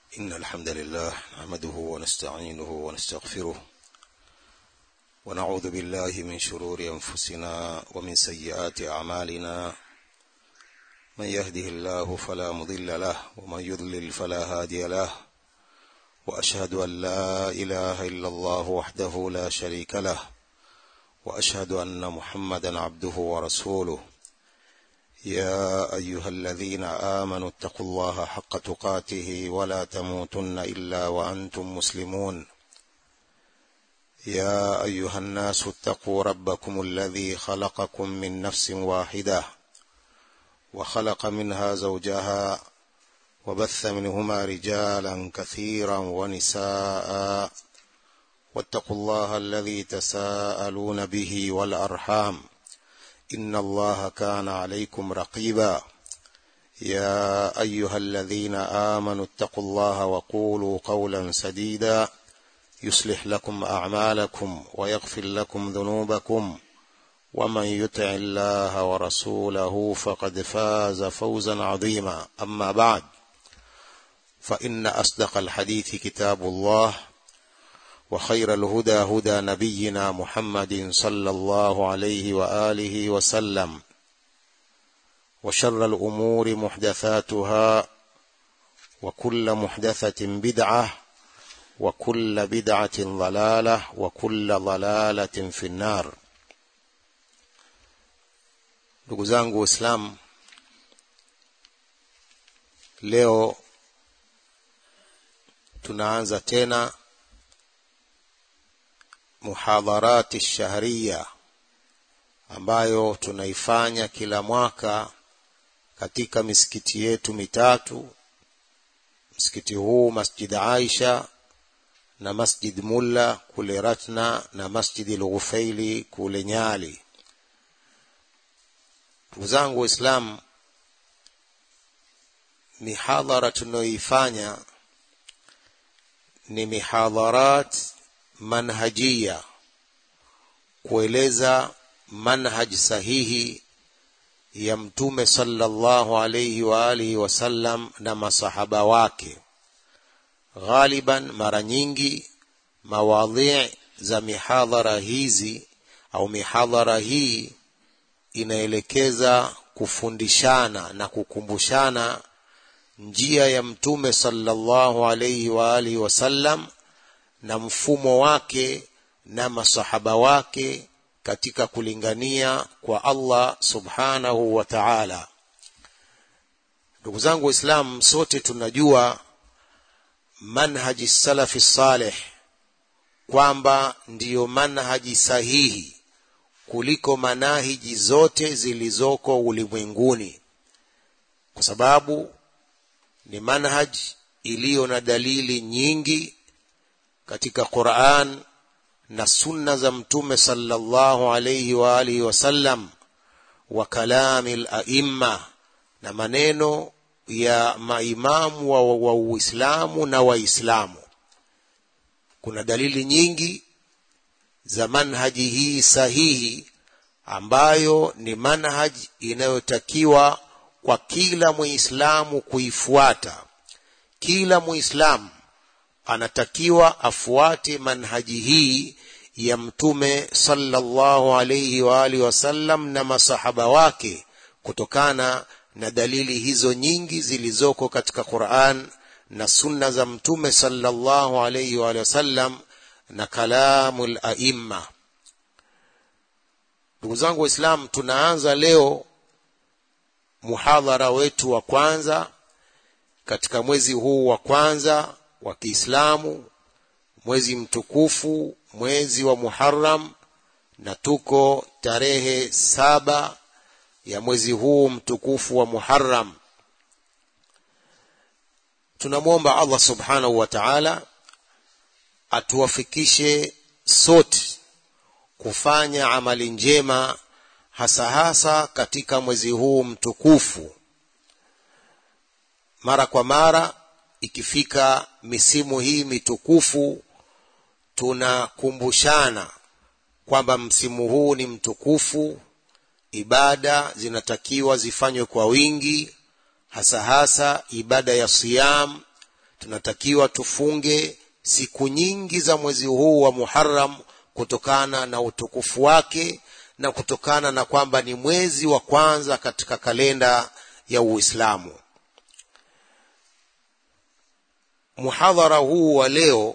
إن الحمد لله نحمده ونستعينه ونستغفره ونعوذ بالله من شرور أنفسنا ومن سيئات أعمالنا. من يهده الله فلا مضل له ومن يضلل فلا هادي له، وأشهد أن لا إله إلا الله وحده لا شريك له، وأشهد أن محمدا عبده ورسوله. يا أيها الذين آمنوا اتقوا الله حق تقاته ولا تموتن إلا وأنتم مسلمون. يا أيها الناس اتقوا ربكم الذي خلقكم من نفس واحدة وخلق منها زوجها وبث منهما رجالا كثيرا ونساء، واتقوا الله الذي تساءلون به والأرحام إن الله كان عليكم رقيبا. يا أيها الذين آمنوا اتقوا الله وقولوا قولا سديدا يصلح لكم أعمالكم ويغفر لكم ذنوبكم، ومن يطع الله ورسوله فقد فاز فوزا عظيما. أما بعد، فإن أصدق الحديث كتاب الله، وخير الهدى هدى نبينا محمد صلى الله عليه وآله وسلم، وشر الأمور محدثاتها، وكل محدثة بدعة، وكل بدعة ضلالة، وكل ضلالة في النار. ndugu zangu Waislamu, leo tunaanza tena muhadharati shahriya ambayo tunaifanya kila mwaka katika misikiti yetu mitatu. Msikiti huu Masjid Aisha na Masjid Mulla kule Ratna na Masjid Al-Ghufaili kule Nyali. Ndugu zangu Waislamu, mihadhara tunayoifanya ni mihadharat manhajia, kueleza manhaj sahihi ya Mtume sallallahu alayhi wa alihi wasallam na masahaba wake. Ghaliban, mara nyingi mawadhi' za mihadhara hizi au mihadhara hii inaelekeza kufundishana na kukumbushana njia ya Mtume sallallahu alayhi wa alihi wasallam na mfumo wake na masahaba wake katika kulingania kwa Allah subhanahu wa ta'ala. Ndugu zangu Waislamu, sote tunajua manhaji salafi salih kwamba ndiyo manhaji sahihi kuliko manahiji zote zilizoko ulimwenguni, kwa sababu ni manhaji iliyo na dalili nyingi katika Qur'an na sunna za Mtume sallallahu alayhi wa alihi wasallam, wa kalamil aimma, na maneno ya maimamu wa Uislamu na Waislamu. Kuna dalili nyingi za manhaji hii sahihi ambayo ni manhaji inayotakiwa kwa kila Muislamu kuifuata. Kila Muislamu anatakiwa afuate manhaji hii ya Mtume sallallahu alayhi wa alihi wasallam na masahaba wake, kutokana na dalili hizo nyingi zilizoko katika Qur'an na sunna za Mtume sallallahu alayhi wa alihi wasallam na kalamul aimma. Ndugu zangu Waislamu, tunaanza leo muhadhara wetu wa kwanza katika mwezi huu wa kwanza wa Kiislamu, mwezi mtukufu, mwezi wa Muharram, na tuko tarehe 7 ya mwezi huu mtukufu wa Muharram. Tunamwomba Allah subhanahu wa ta'ala atuwafikishe sote kufanya amali njema, hasa katika mwezi huu mtukufu. Mara kwa mara ikifika misimu hii mitukufu, tunakumbushana kwamba msimu huu ni mtukufu, ibada zinatakiwa zifanywe kwa wingi, hasa ibada ya siyam tunatakiwa tufunge siku nyingi za mwezi huu wa Muharram kutokana na utukufu wake na kutokana na kwamba ni mwezi wa kwanza katika kalenda ya Uislamu. Muhadhara huu wa leo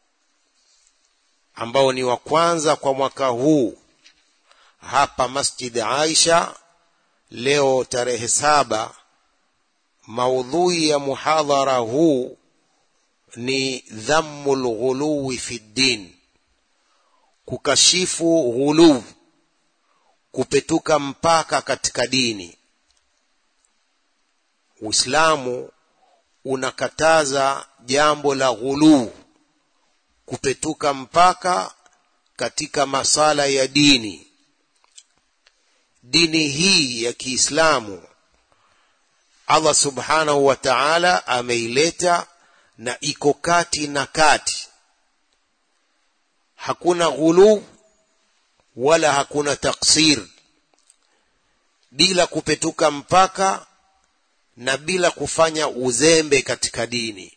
ambao ni wa kwanza kwa mwaka huu hapa Masjid Aisha, leo tarehe 7, maudhui ya muhadhara huu ni dhammul ghuluwi fi din, kukashifu ghuluw, kupetuka mpaka katika dini. Uislamu unakataza jambo la ghuluw, kupetuka mpaka katika masala ya dini. Dini hii ya Kiislamu Allah subhanahu wa ta'ala ameileta na iko kati na kati. Hakuna ghuluw wala hakuna taksir, bila kupetuka mpaka na bila kufanya uzembe katika dini.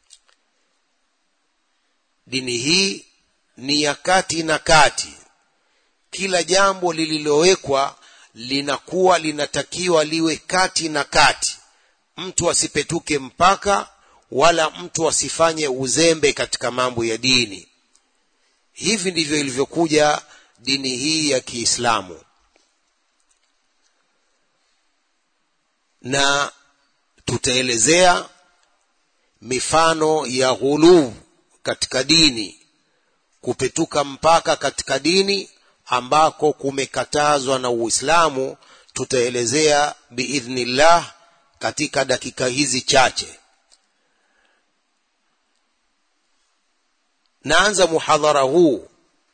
Dini hii ni ya kati na kati. Kila jambo lililowekwa linakuwa linatakiwa liwe kati na kati. Mtu asipetuke mpaka wala mtu asifanye uzembe katika mambo ya dini. Hivi ndivyo ilivyokuja dini hii ya Kiislamu. Na tutaelezea mifano ya ghuluw katika dini, kupetuka mpaka katika dini ambako kumekatazwa na Uislamu. Tutaelezea biidhnillah katika dakika hizi chache. Naanza muhadhara huu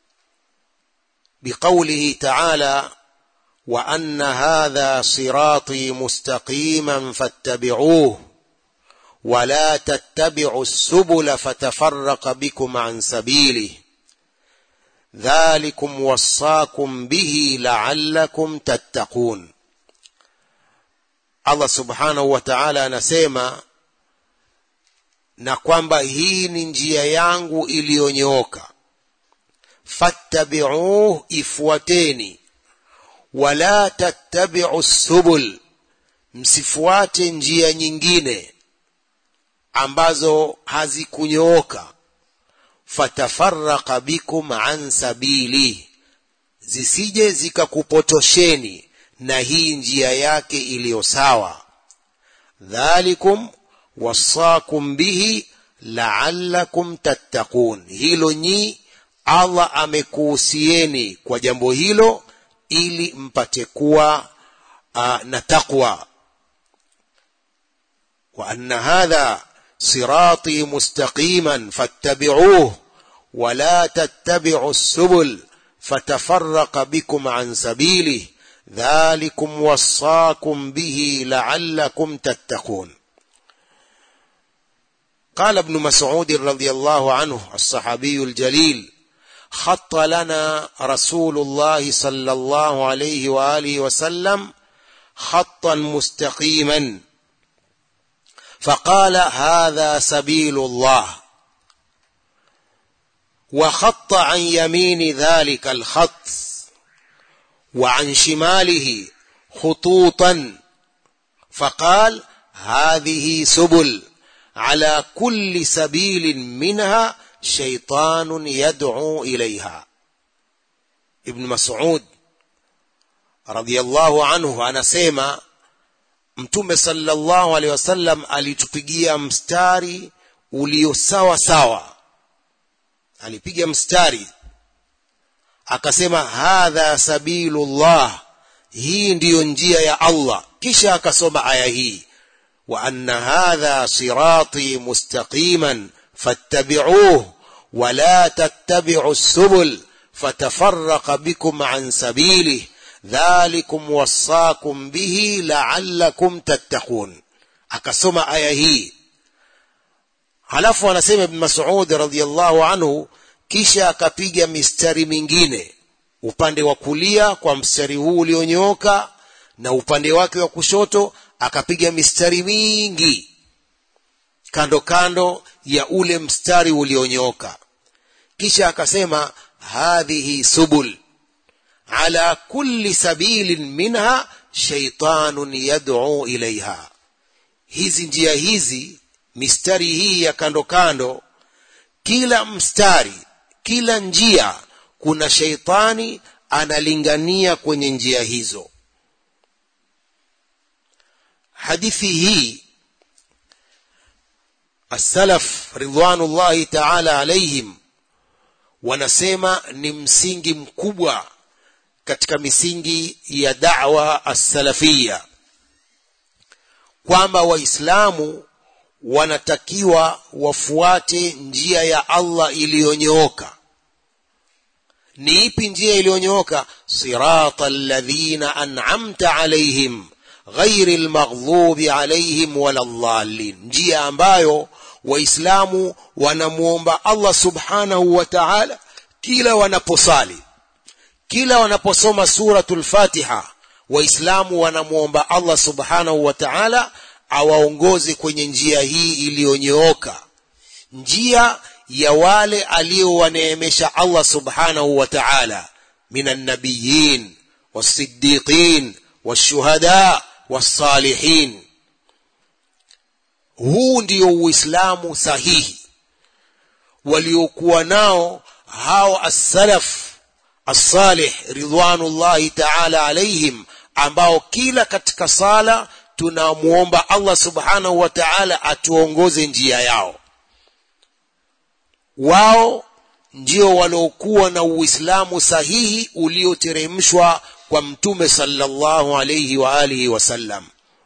biqaulihi ta'ala, wa anna hadha sirati mustaqiman fattabi'uhu wa la tattabi'u as-subula fatafarraqa bikum an sabilihi dhalikum wasaakum bihi la'allakum tattaqun. Allah subhanahu wa ta'ala anasema na kwamba hii ni njia yangu iliyonyooka, fattabi'uhu, ifuateni, wala tattabi'u as-subul, msifuate njia nyingine ambazo hazikunyooka, fatafarraqa bikum an sabili, zisije zikakupotosheni na hii njia yake iliyo sawa. Dhalikum wasaakum bihi la'allakum tattaqun, hilo nyi Allah amekuhusieni kwa jambo hilo ili mpate kuwa na taqwa. Wa anna hadha sirati mustaqiman fattabi'uhu wa la tattabi'u as-subul fatafarraqa bikum an sabilihi dhalikum wasaakum bihi la'allakum tattaqun. قال ابن مسعود رضي الله عنه الصحابي الجليل: خط لنا رسول الله صلى الله عليه وآله وسلم خطا مستقيما فقال: هذا سبيل الله. وخط عن يمين ذلك الخط وعن شماله خطوطا فقال: هذه سبل على كل سبيل منها شيطان يدعو إليها. ابن مسعود رضي الله عنه anasema Mtume sallallahu alaihi wasallam alitupigia mstari ulio sawa sawa. Alipiga mstari akasema, hadha sabilullah, hii ndiyo njia ya Allah. Kisha akasoma aya hii, wa anna hadha sirati mustaqiman fattabi'uhu wa la tattabi'u as-subul fatafarraqa bikum an sabilihi dhalikum wasaakum bihi la'allakum tattaqun. Akasoma aya hii. Halafu anasema Ibn Mas'ud radhiyallahu anhu, kisha akapiga mistari mingine upande wa kulia kwa mstari huu ulionyooka, na upande wake wa kushoto akapiga mistari mingi. kando kando ya ule mstari ulionyooka. Kisha akasema hadhihi subul ala kulli sabilin minha shaytanun yad'u ilaiha, hizi njia hizi, mistari hii ya kando kando, kila mstari, kila njia kuna shaitani analingania kwenye njia hizo. Hadithi hii as-salaf ridwanullahi ta'ala alayhim wanasema ni msingi mkubwa katika misingi ya da'wa as-salafia, kwamba waislamu wanatakiwa wafuate njia ya Allah iliyonyooka. Ni ipi njia iliyonyooka? Siratal ladhina an'amta alayhim ghairil maghdubi alayhim waladdallin, njia ambayo waislamu wanamuomba Allah subhanahu wa ta'ala kila wanaposali, kila wanaposoma suratul Fatiha, waislamu wanamuomba Allah subhanahu wa ta'ala awaongoze kwenye njia hii iliyonyooka, njia ya wale aliowaneemesha Allah subhanahu wa ta'ala minan nabiyyin was-siddiqin wash-shuhada was-salihin. Huu ndio Uislamu sahihi waliokuwa nao hao as-salaf as-salih ridwanullahi ta'ala alayhim, ambao kila katika sala tunamuomba Allah subhanahu wa ta'ala atuongoze njia yao. Wao ndio waliokuwa na Uislamu sahihi ulioteremshwa kwa Mtume sallallahu alayhi wa alihi wasallam.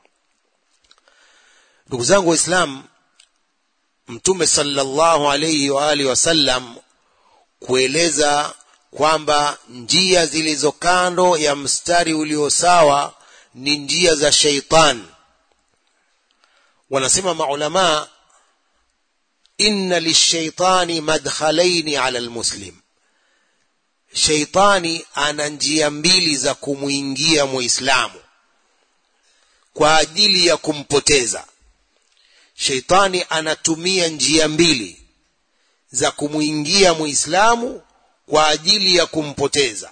Ndugu zangu Waislamu, Mtume sallallahu alayhi wa alihi wasallam kueleza kwamba njia zilizo kando ya mstari ulio sawa ni njia za shaitan. Wanasema maulama, inna lishaitani madkhalaini ala almuslim, shaitani ana njia mbili za kumuingia muislamu kwa ajili ya kumpoteza. Shaitani anatumia njia mbili za kumuingia muislamu kwa ajili ya kumpoteza.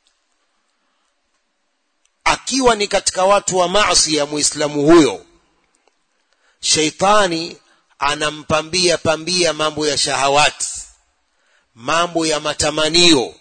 Akiwa ni katika watu wa maasi ya muislamu huyo, shaitani anampambia mambo ya shahawati, mambo ya matamanio,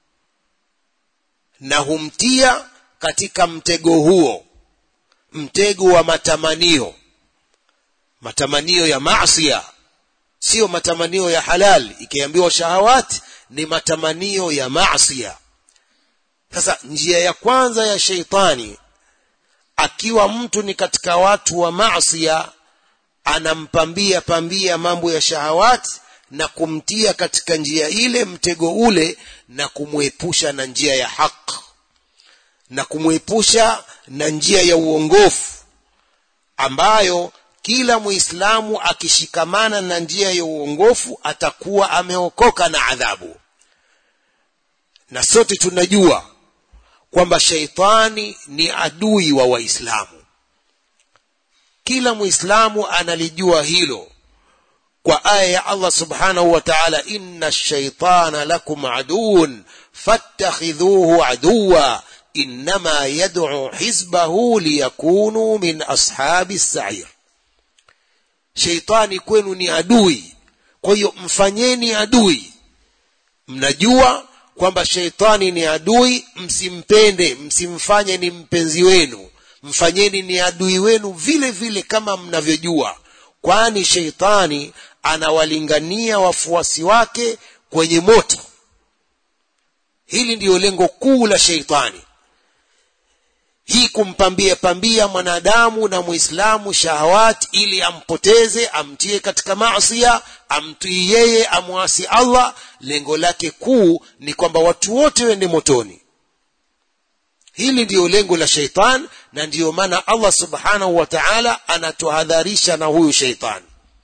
na humtia katika mtego huo, mtego wa matamanio, matamanio ya maasi, sio matamanio ya halal. Ikiambiwa shahawati ni matamanio ya maasi. Sasa njia ya kwanza ya shaitani, akiwa mtu ni katika watu wa maasi, anampambia mambo ya shahawati na kumtia katika njia ile, mtego ule, na kumuepusha na njia ya haki, na kumuepusha na njia ya uongofu, ambayo kila muislamu akishikamana na njia ya uongofu atakuwa ameokoka na adhabu. Na sote tunajua kwamba shaitani ni adui wa waislamu. Kila muislamu analijua hilo kwa aya ya Allah subhanahu wa ta'ala, inna ash-shaytana lakum aduun fattakhidhuhu aduwa innama yad'u hizbahu liyakunu min ashabis sa'ir. Shaitani kwenu ni adui, kwa hiyo mfanyeni adui. Mnajua kwamba shaitani ni adui, msimpende, msimfanye ni mpenzi wenu, mfanyeni ni adui wenu vile vile kama mnavyojua, kwani shaitani anawalingania wafuasi wake kwenye moto. Hili ndio lengo kuu la shaitani, hii kumpambia mwanadamu na muislamu shahawati, ili ampoteze, amtie katika maasi, amtii yeye, amwasi Allah. Lengo lake kuu ni kwamba watu wote wende motoni. Hili ndio lengo la shaitan, na ndio maana Allah subhanahu wa ta'ala anatuhadharisha na huyu shaitan.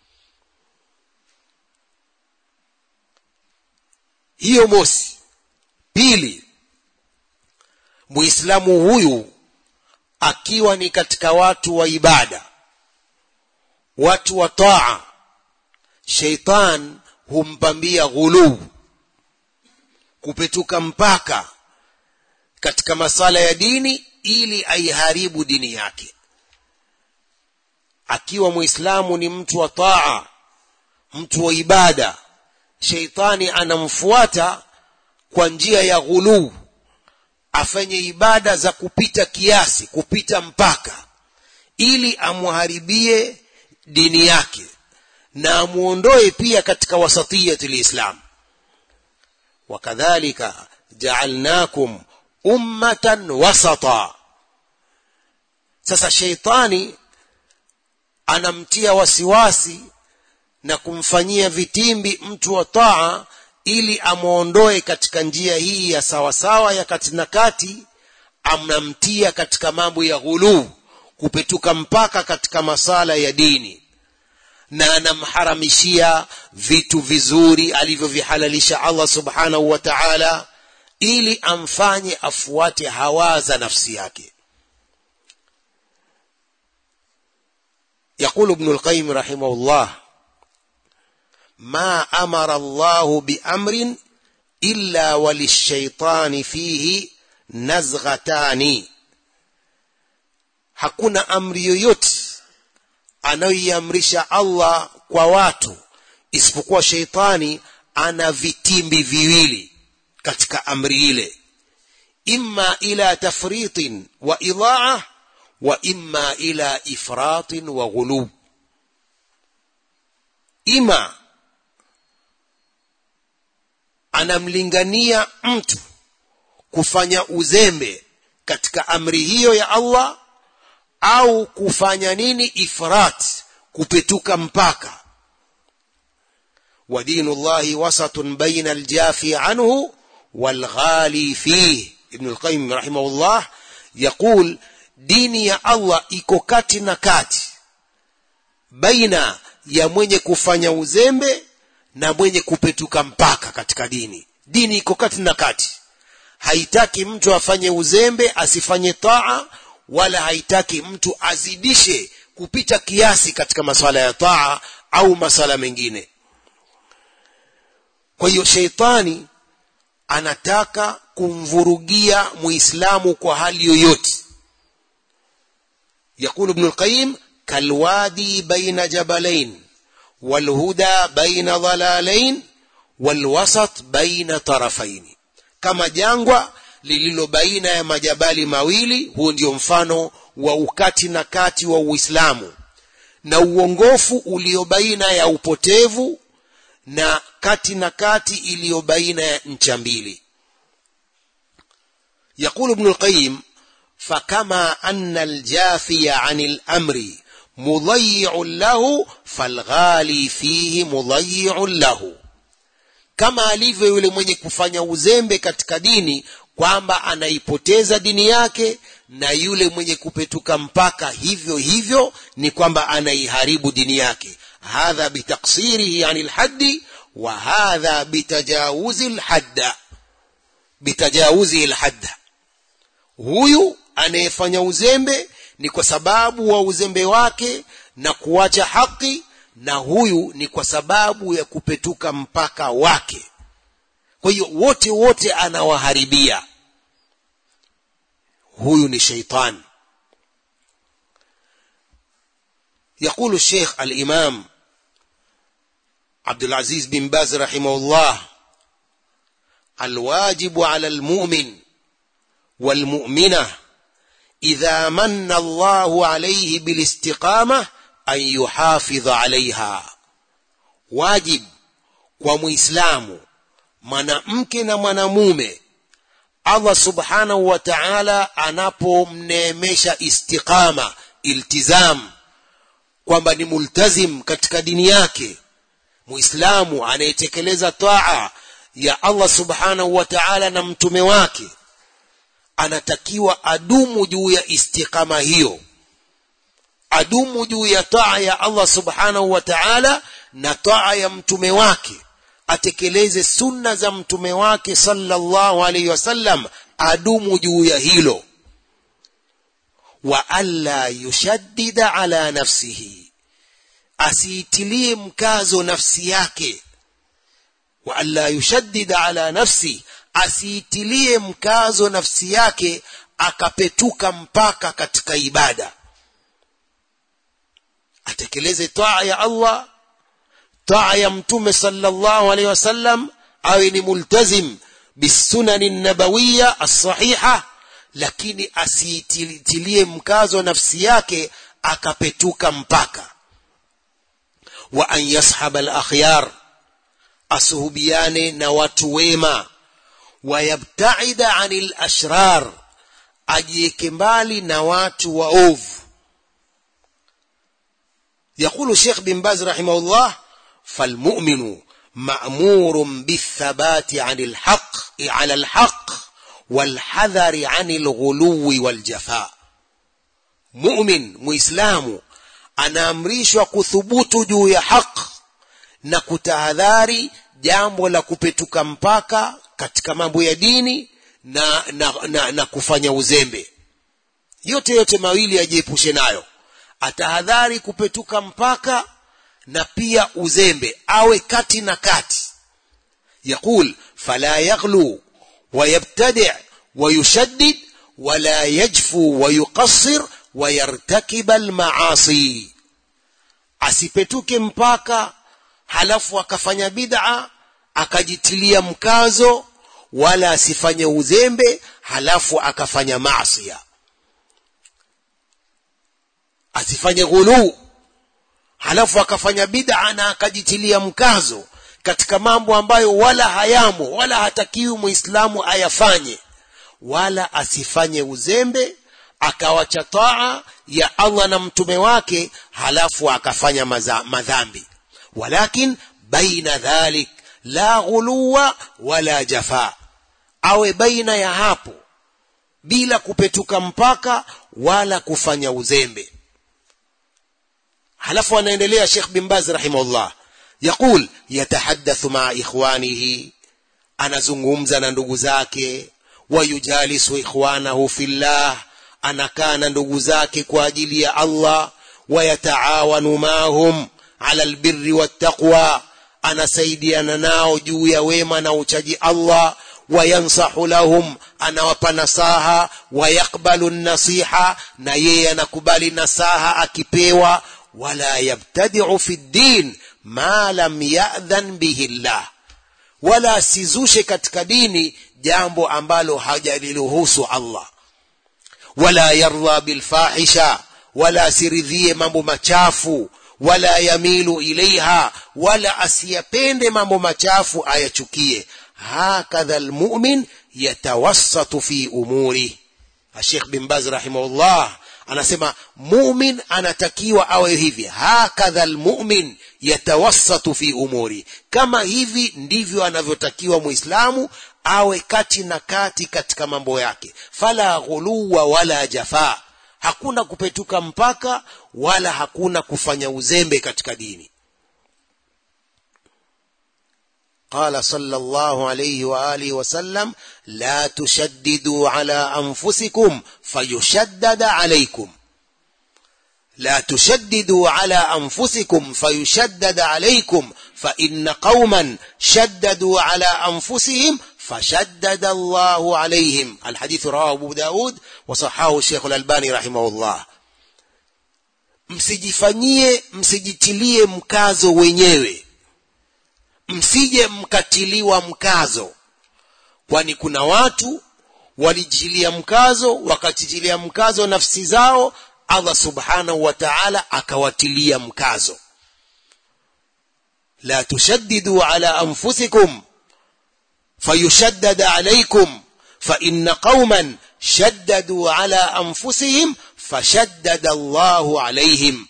Hiyo mosi. Pili, muislamu huyu akiwa ni katika watu wa ibada, watu wa taa, sheitan humpambia ghulu, kupetuka mpaka katika masala ya dini ili aiharibu dini yake. Akiwa muislamu ni mtu wa taa, mtu wa ibada, sheitani anamfuata kwa njia ya ghulu, afanye ibada za kupita kiasi, kupita mpaka, ili amuharibie dini yake na amuondoe pia katika wasatiyatul Islam. Wakadhalika ja'alnakum ummatan wasata. Sasa sheitani anamtia wasiwasi na kumfanyia vitimbi mtu wa taa ili amuondoe katika njia hii ya sawasawa ya kati na kati, amnamtia katika mambo ya ghulu, kupetuka mpaka katika masala ya dini, na anamharamishia vitu vizuri alivyovihalalisha Allah subhanahu wa ta'ala, ili amfanye afuate hawa za nafsi yake. يقول ابن القيم رحمه الله: ما أمر الله بأمر إلا وللشيطان فيه نزغتان. hakuna amri yoyote anayoiamrisha Allah kwa watu isipokuwa sheitani ana vitimbi viwili katika amri ile, imma ila tafritin wa idaa wa imma ila ifratin wa ghulub. Ima anamlingania mtu kufanya uzembe katika amri hiyo ya Allah, au kufanya nini? Ifrat, kupetuka mpaka. wa dinullahi wasatun baina aljafi anhu walghali fihi. Ibn al-Qayyim rahimahullah yaqul, dini ya Allah iko kati na kati baina ya mwenye kufanya uzembe na mwenye kupetuka mpaka katika dini. Dini iko kati na kati, haitaki mtu afanye uzembe asifanye taa, wala haitaki mtu azidishe kupita kiasi katika masuala ya taa au masuala mengine. Kwa hiyo sheitani anataka kumvurugia muislamu kwa hali yoyote. يقول ابن القيم: كالوادي بين جبلين والهدى بين ضلالين والوسط بين طرفين. kama jangwa lililo baina ya majabali mawili, huo ndio mfano wa ukati na kati wa Uislamu, na uongofu ulio baina ya upotevu, na kati na kati iliyo baina ya ncha mbili. يقول ابن القيم: فكما أن الجافي عن الأمر مضيع له فالغالي فيه مضيع له. kama alivyo yule mwenye kufanya uzembe katika dini kwamba anaipoteza dini yake, na yule mwenye kupetuka mpaka hivyo hivyo ni kwamba anaiharibu dini yake. hadha bitaksirihi anil haddi wa hadha bitajawuzi alhadda, bitajawuzi alhadda. Huyu anayefanya uzembe ni kwa sababu wa uzembe wake na kuacha haki, na huyu ni kwa sababu ya kupetuka mpaka wake. Kwa hiyo wote anawaharibia. Huyu ni sheitan. يقول الشيخ الإمام عبد العزيز بن باز رحمه الله: الواجب على المؤمن والمؤمنة إذا من الله عليه بالاستقامة أن يحافظ عليها. واجب kwa muislamu, mwanamke na mwanamume, Allah subhanahu wa ta'ala anapomneemesha istiqama, iltizam, kwamba ni multazim katika dini yake, muislamu anayetekeleza taa ya Allah subhanahu wa ta'ala na mtume wake, anatakiwa adumu juu ya istiqama hiyo, adumu juu ya taa ya Allah subhanahu wa ta'ala na taa ya mtume wake, atekeleze sunna za mtume wake sallallahu alayhi wasallam, adumu juu ya hilo. wa alla yushaddida ala nafsihi, asiitilie mkazo nafsi yake, wa alla yushaddida ala nafsi, asiitilie mkazo nafsi yake akapetuka mpaka katika ibada. Atekeleze taa ya Allah, taa ya mtume sallallahu alaihi wasallam, awe ni multazim bisunani nabawiyya as-sahiha, lakini asiitilie mkazo nafsi yake akapetuka mpaka. Wa an yashab al-akhyar, asuhubiane na watu wema. Wa yabta'ida 'anil ashrar, ajieke mbali na watu waovu. يقول الشيخ بن باز رحمه الله: فالمؤمن مأمور بالثبات عن الحق على الحق والحذر عن الغلو والجفاء. مؤمن مسلم anaamrishwa kuthubutu juu ya haki na kutahadhari jambo la kupetuka mpaka katika mambo ya dini na kufanya uzembe. Yote mawili ajiepushe nayo. Atahadhari kupetuka mpaka na pia uzembe, awe kati na kati. Yaqul fala yaghlu wa yabtadi' wa yushaddid wa la yajfu wa yuqassir wa yartakib al-ma'asi. Asipetuke mpaka halafu akafanya bid'a akajitilia mkazo, wala asifanye uzembe halafu akafanya maasi. Asifanye ghulu halafu akafanya bid'a na akajitilia mkazo katika mambo ambayo wala hayamo wala hatakiwi muislamu ayafanye, wala asifanye uzembe akawacha taa ya Allah na mtume wake halafu akafanya madhambi. Walakin baina dhalik la ghuluwa wala jafa, awe baina ya hapo bila kupetuka mpaka wala kufanya uzembe. halafu anaendelea Sheikh bin Baz rahimahullah, يقول يتحدث مع إخوانه, anazungumza na ndugu zake, wayujalisu ikhwanahu fillah, anakaa na ndugu zake kwa ajili ya Allah, wayataawanu mahum ala albirri wattaqwa, anasaidiana nao juu ya wema na uchaji Allah, wayansahu lahum, anawapa nasaha, wayakbalu nasiha, na yeye anakubali nasaha akipewa, wala yabtadi'u fi ddin ma lam ya'dhan bihi Allah, wala asizushe katika dini jambo ambalo hajaliruhusu Allah, wala yarda bil fahisha, wala asiridhie mambo machafu, wala yamilu ilaiha, wala asiyapende mambo machafu ayachukie. Hakadha almu'min yatawassatu fi umuri. Sheikh bin Baz rahimahullah anasema mu'min anatakiwa awe hivi, hakadha almu'min yatawassatu fi umuri, kama hivi ndivyo anavyotakiwa muislamu awe kati na kati katika mambo yake. Fala ghuluwa wala jafa, hakuna kupetuka mpaka wala hakuna kufanya uzembe katika dini. قال صلى الله عليه وآله وسلم لا تشددوا على أنفسكم فيشدد عليكم، لا تشددوا على أنفسكم فيشدد عليكم، فإن قوما شددوا على أنفسهم فشدد الله عليهم. الحديث رواه أبو داود وصححه الشيخ الألباني رحمه الله. msijitilie mkazo wenyewe, msije mkatiliwa mkazo, kwani kuna watu walijitilia mkazo, wakatitilia mkazo nafsi zao, Allah subhanahu wa ta'ala akawatilia mkazo. la tushaddidu ala anfusikum fayushaddad alaykum, fa inna qauman shaddadu ala anfusihim fashaddada Allahu alayhim.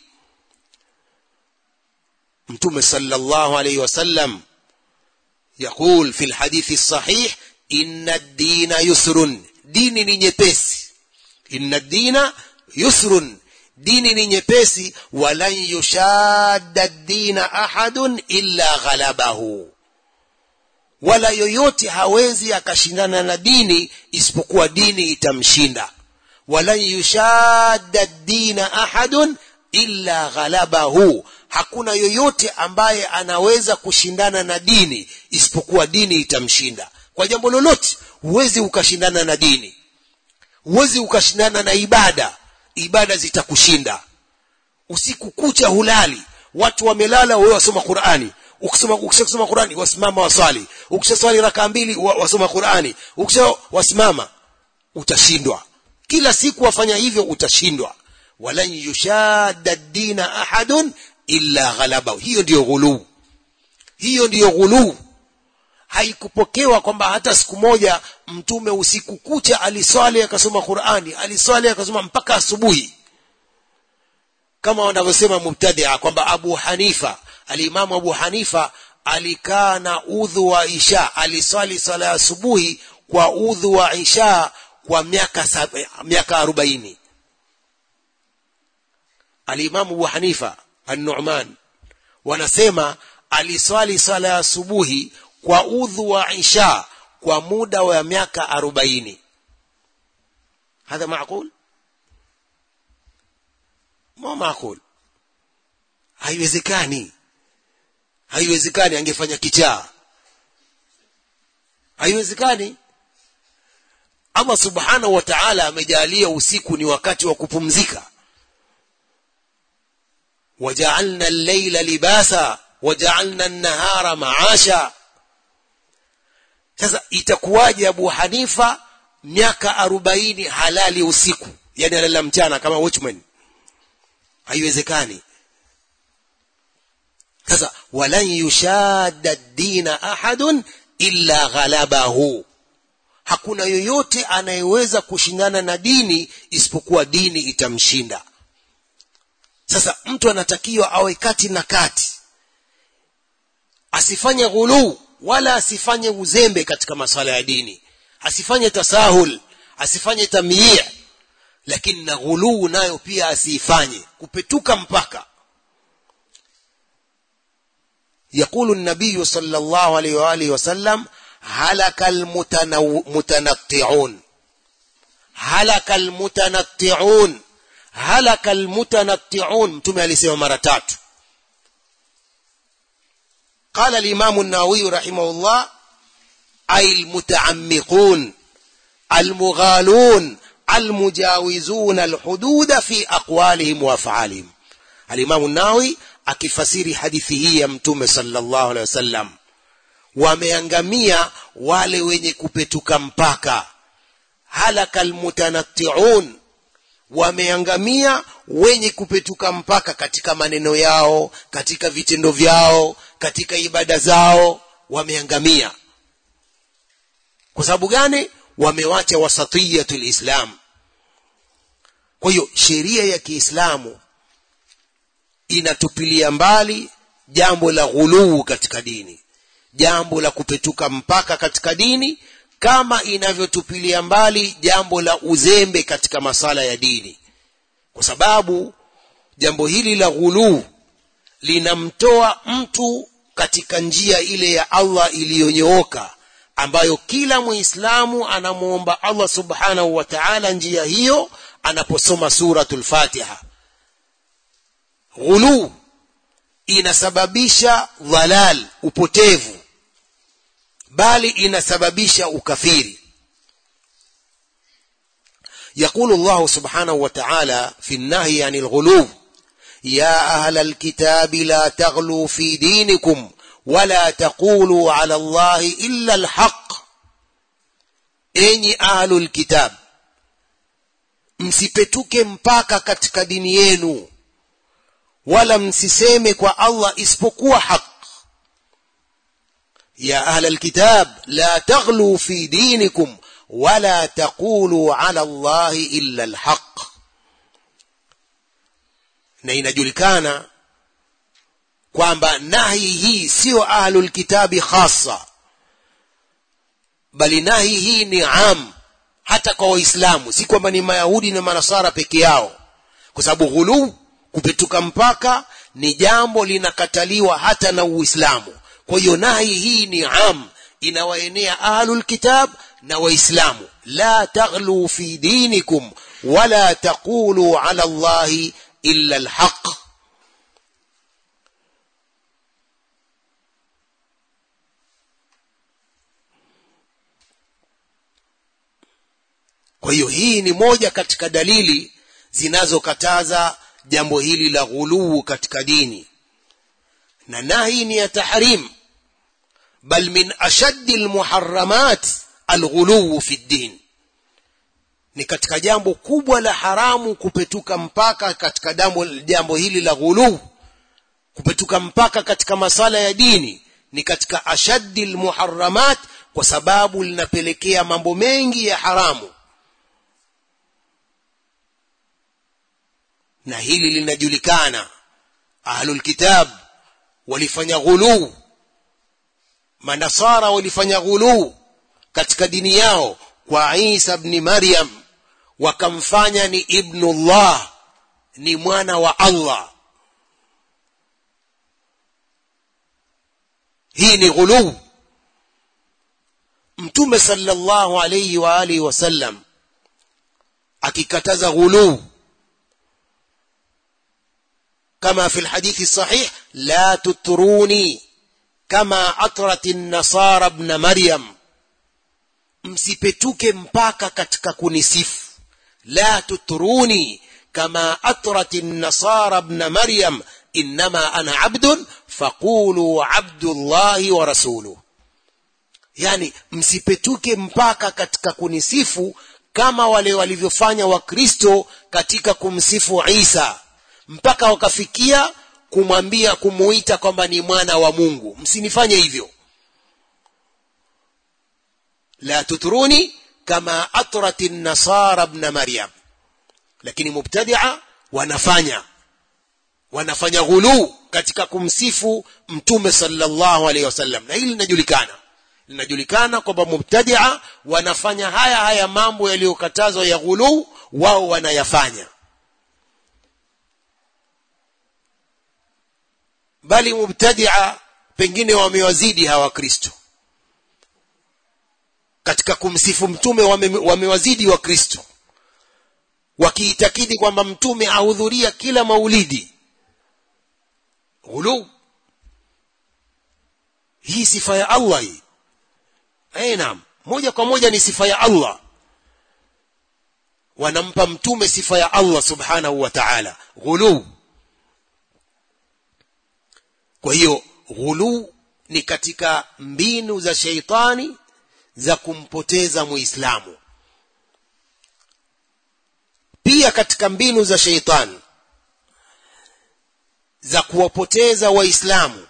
Mtume sallallahu alayhi wasallam يقول في الحديث الصحيح إن الدين يسر, dini ni nyepesi. إن الدين يسر, dini ni nyepesi. ولن يشاد الدين أحد إلا غلبه, wala yoyote hawezi akashindana na dini isipokuwa dini itamshinda. ولن يشاد الدين أحد إلا غلبه, hakuna yoyote ambaye anaweza kushindana na dini isipokuwa dini itamshinda. Kwa jambo lolote huwezi ukashindana na dini, huwezi ukashindana na ibada zitakushinda. Usiku kucha hulali, watu wamelala, wewe wasoma Qur'ani. Ukisoma Qur'ani wasimama wasali, ukishaswali raka 2 wasoma Qur'ani, wasimama, utashindwa. Kila siku wafanya hivyo utashindwa. Walan yushadda ad-dina ahadun illa ghalabahu. Hiyo ndiyo ghulu. Haikupokewa kwamba hata siku moja mtume usiku kucha aliswali akasoma Qur'ani, aliswali akasoma mpaka asubuhi, kama wanavyosema mubtadi'a kwamba Al-Imamu Abu Hanifa alikaa na udhu wa Isha, aliswali sala ya asubuhi kwa udhu wa Isha kwa miaka 40. Al-Imamu Abu Hanifa An-Nu'man wanasema aliswali sala ya asubuhi kwa udhu wa Isha kwa muda wa miaka 40. Hadha maaqul? Ma maaqul. Haiwezekani, angefanya kichaa. Haiwezekani. Allah subhanahu wa ta'ala amejalia usiku ni wakati wa kupumzika. Waja'alna al-layla libasa waja'alna an-nahara ma'asha. Sasa itakuwaje Abu Hanifa miaka 40 halali usiku, yani halala mchana kama watchman? Haiwezekani. Sasa walan yushadda ad-dina ahadun illa ghalabahu. Hakuna yoyote anayeweza kushindana na dini isipokuwa dini itamshinda. Sasa mtu anatakiwa awe kati na kati, asifanye ghulu wala asifanye uzembe katika masuala ya dini, asifanye tasahul, asifanye tamyi', lakini na ghulu nayo pia asifanye, kupetuka mpaka. يقول النبي صلى الله عليه وآله وسلم هلك المتنطعون هلك المتنطعون. mtume alisema mara 3. قال الإمام النووي رحمه الله أي المتعمقون المغالون المجاوزون الحدود في أقوالهم وأفعالهم. الإمام النووي akifasiri hadithi hii ya mtume sallallahu alaihi wasallam, wameangamia wale wenye kupetuka mpaka. Halakal mutanatti'un, wameangamia wenye kupetuka mpaka katika maneno yao, katika vitendo vyao, katika ibada zao, wameangamia. Kwa sababu gani? Wamewacha wasatiyatul Islam. Kwa hiyo sheria ya Kiislamu inatupilia mbali jambo la ghuluu katika dini, jambo la kupetuka mpaka katika dini, kama inavyotupilia mbali jambo la uzembe katika masala ya dini. Kwa sababu jambo hili la ghuluu linamtoa mtu katika njia ile ya Allah iliyonyooka, ambayo kila Muislamu anamuomba Allah subhanahu wa ta'ala njia hiyo anaposoma suratul Fatiha. Ghulu inasababisha dhalal, upotevu, bali inasababisha ukafiri. يقول الله سبحانه وتعالى في النهي عن الغلو يا أهل الكتاب لا تغلوا في دينكم ولا تقولوا على الله إلا الحق. enyi ahlul kitab, msipetuke mpaka katika dini yenu, wala msiseme kwa Allah isipokuwa haq. ya ahlul kitab la taghlu fi dinikum wala taqulu ala Allah illa alhaq. Na inajulikana kwamba nahi hii sio ahlul kitabi khassa, bali nahi hii ni am hata kwa Waislamu, si kwamba ni Mayahudi na Manasara peke yao, kwa sababu ghulu, kupetuka mpaka, ni jambo linakataliwa hata na Uislamu. Kwa hiyo nahi hii ni am, inawaenea ahlul kitab na Waislamu. la taghlu fi dinikum wala taqulu ala Allahi illa alhaq. Kwa hiyo hii ni moja katika dalili zinazokataza jambo hili la ghuluu katika dini, na nahi ni ya tahrim, bal min ashaddi almuharramat alghuluu fi ddin. Ni katika jambo kubwa la haramu kupetuka mpaka katika jambo hili la ghuluu, kupetuka mpaka katika masala ya dini ni katika ashaddi almuharramat, kwa sababu linapelekea mambo mengi ya haramu. Na hili linajulikana, ahlul kitab walifanya ghuluu, manasara walifanya ghuluu katika dini yao kwa Isa ibn Maryam, wakamfanya ni ibnullah, ni mwana wa Allah. Hii ni ghuluu. Mtume sallallahu alayhi wa alihi wasallam akikataza ghuluu kama fi alhadithi sahih, la tutruni kama atrat an-nasara ibn Maryam, msipetuke mpaka katika kunisifu. La tutruni kama atrat an-nasara ibn Maryam inma ana abdun faqulu abdullahi wa rasuluhu. Yani msipetuke mpaka katika kunisifu kama wale walivyofanya Wakristo katika kumsifu Isa, mpaka wakafikia kumwambia, kumuita kwamba ni mwana wa Mungu. Msinifanye hivyo. La tutruni kama atrati an-nasara ibn Maryam. Lakini mubtadi'a wanafanya ghulu katika kumsifu Mtume sallallahu alayhi wasallam, na hili linajulikana kwamba mubtadi'a wanafanya haya mambo yaliyokatazwa ya ghulu, wao wanayafanya. Bali mubtadi'a pengine wamewazidi hawa Kristo katika kumsifu Mtume, wamewazidi wa Kristo, wakiitakidi kwamba Mtume ahudhuria kila maulidi. Ghulu. Hii sifa ya Allah hii. Naam, moja kwa moja ni sifa ya Allah. Wanampa Mtume sifa ya Allah subhanahu wa ta'ala. Ghulu. Kwa hiyo ghulu ni katika mbinu za sheitani za kumpoteza Muislamu. Pia katika mbinu za sheitani za kuwapoteza Waislamu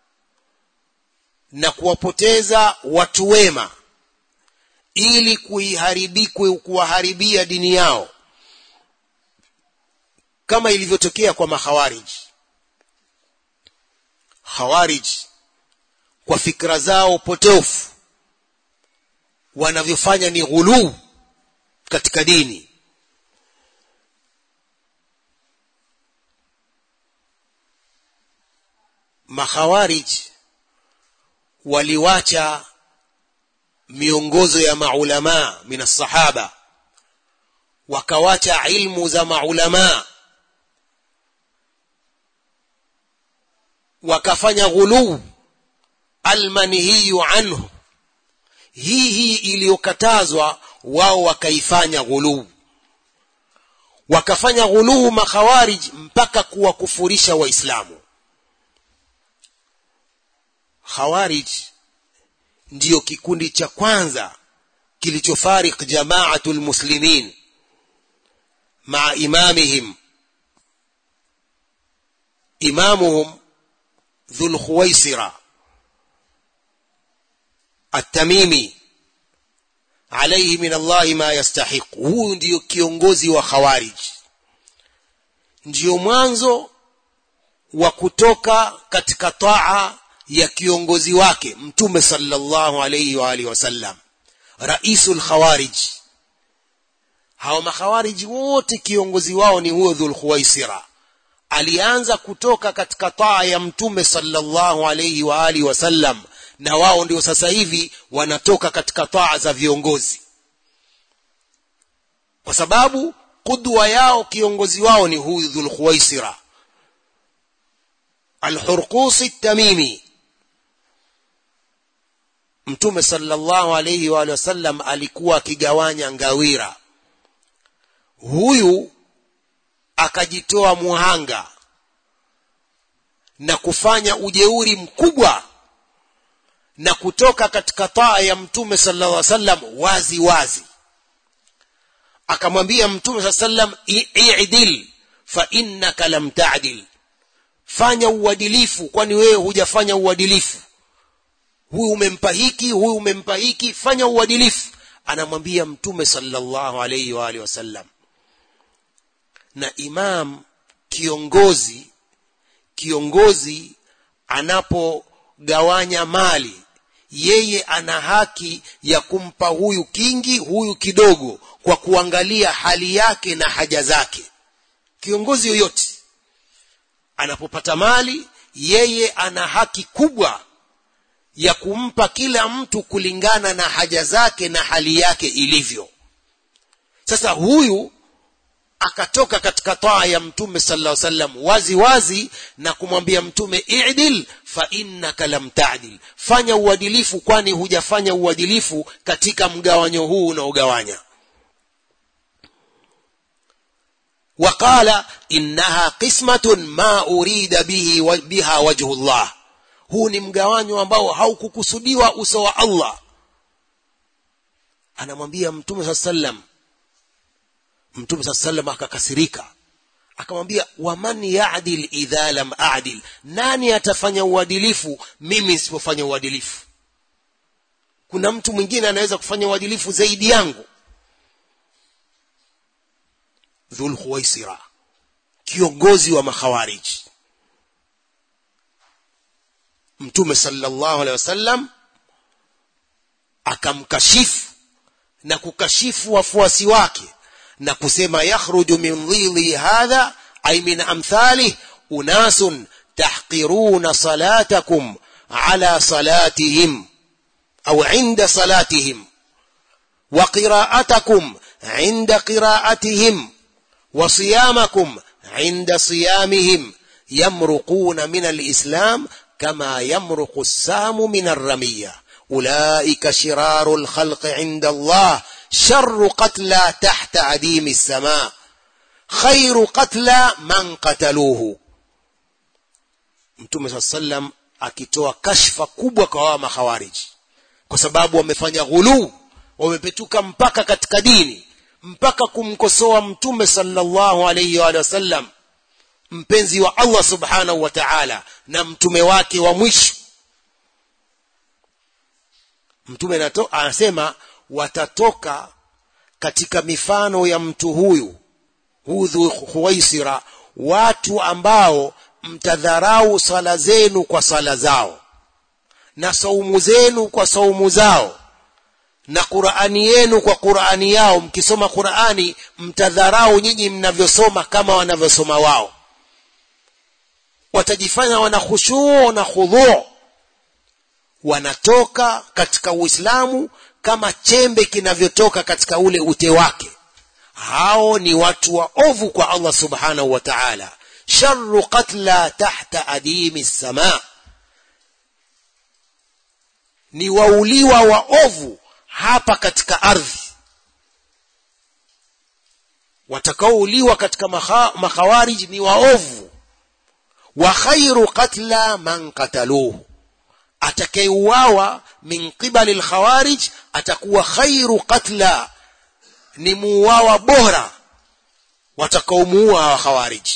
na kuwapoteza watu wema ili kuwaharibia dini yao, kama ilivyotokea kwa makhawarij. Khawarij kwa fikra zao potofu wanavyofanya ni ghulu katika dini. Makhawarij waliwacha miongozo ya maulama mina sahaba, wakawacha ilmu za maulama, wakafanya ghulu almanhiyu anhu. Hii iliyokatazwa wao wakaifanya ghulu. Wakafanya ghulu makhawarij mpaka kuwakufurisha Waislamu. Khawarij ndiyo kikundi cha kwanza kilichofarik jamaatul muslimin ma imamuhum Dhul Khuwaisira At-Tamimi alayhi min Allah ma yastahiq. Huyu ndiyo kiongozi wa Khawarij, ndiyo mwanzo wa kutoka katika taa ya kiongozi wake Mtume sallallahu alayhi wa alihi wasallam, raisul Khawarij. Hao makhawarij wote kiongozi wao ni huyo Dhul Khuwaisira. Alianza kutoka katika taa ya Mtume sallallahu alayhi wa alihi wasallam, na wao ndio sasa hivi wanatoka katika taa za viongozi, kwa sababu kudwa yao kiongozi wao ni huyu Dhul Khuwaisira Al-Hurqusi At-Tamimi. Mtume sallallahu alayhi wa sallam alikuwa akigawanya ngawira huyu akajitoa muhanga na kufanya ujeuri mkubwa na kutoka katika taa ya Mtume sallallahu alaihi wasallam wazi wazi. Akamwambia Mtume sallallahu alaihi wasallam, i'dil fa innaka lam ta'dil, fanya uadilifu kwani wewe hujafanya uadilifu. Huyu umempa hiki, huyu umempa hiki, fanya uadilifu. Anamwambia Mtume sallallahu alaihi wa alihi wasallam. Na imam kiongozi anapogawanya mali, yeye ana haki ya kumpa huyu kingi, huyu kidogo, kwa kuangalia hali yake na haja zake. Kiongozi yoyote anapopata mali, yeye ana haki kubwa ya kumpa kila mtu kulingana na haja zake na hali yake ilivyo. Sasa huyu akatoka katika taa ya Mtume sallallahu alaihi wasallam wazi wazi na kumwambia Mtume, i'dil fa innaka lam ta'dil, fanya uadilifu kwani hujafanya uadilifu katika mgawanyo huu unaogawanya. Waqala innaha qismatun ma urida biha wajhu Allah, huu ni mgawanyo ambao haukukusudiwa uso wa Allah. Anamwambia Mtume sallallahu alaihi wasallam. Mtume sallallahu alaihi wasallam akakasirika, akamwambia, waman ya'dil idha lam a'dil, nani atafanya uadilifu mimi nisipofanya uadilifu? Kuna mtu mwingine anaweza kufanya uadilifu zaidi yangu? Dhul Khuwaisira, kiongozi wa makhawarij. Mtume sallallahu alaihi wasallam akamkashifu na kukashifu wafuasi wake na kusema, yakhruju min dhili hadha ay min amthalihi unasun tahqiruna salatakum ala salatihim au inda salatihim wa qira'atakum inda qira'atihim wa siyamakum inda siyamihim yamruquna min al-islam kama yamruqu as-samu min ar-ramiyya ulaika shirarul khalqi inda Allah sharru qatla tahta adimi as-samaa khairu qatla man qataluhu. Mtume sallam akitoa kashfa kubwa kwa hawa makhawariji, kwa sababu wamefanya ghulu, wamepetuka mpaka katika dini, mpaka kumkosoa Mtume sallallahu alayhi wa sallam, mpenzi wa Allah subhanahu wa ta'ala na mtume wake wa mwisho. Mtume anasema watatoka katika mifano ya mtu huyu Dhul Khuwaisira watu ambao mtadharau sala zenu kwa sala zao na saumu zenu kwa saumu zao na Qur'ani yenu kwa Qur'ani yao. Mkisoma Qur'ani mtadharau nyinyi mnavyosoma kama wanavyosoma wao. Watajifanya wana khushu' na khudhu', wanatoka katika Uislamu kama chembe kinavyotoka katika ule ute wake. Hao ni watu waovu kwa Allah subhanahu wa ta'ala. Sharru qatla tahta adimi as-samaa, ni wauliwa waovu hapa katika ardhi. Watakaouliwa katika makhawarij ni waovu. Wa khairu qatla man qataluhu, atakayeuawa min qibali al-khawarij atakuwa khairu qatla, ni muuawa bora watakaomuua wa khawarij.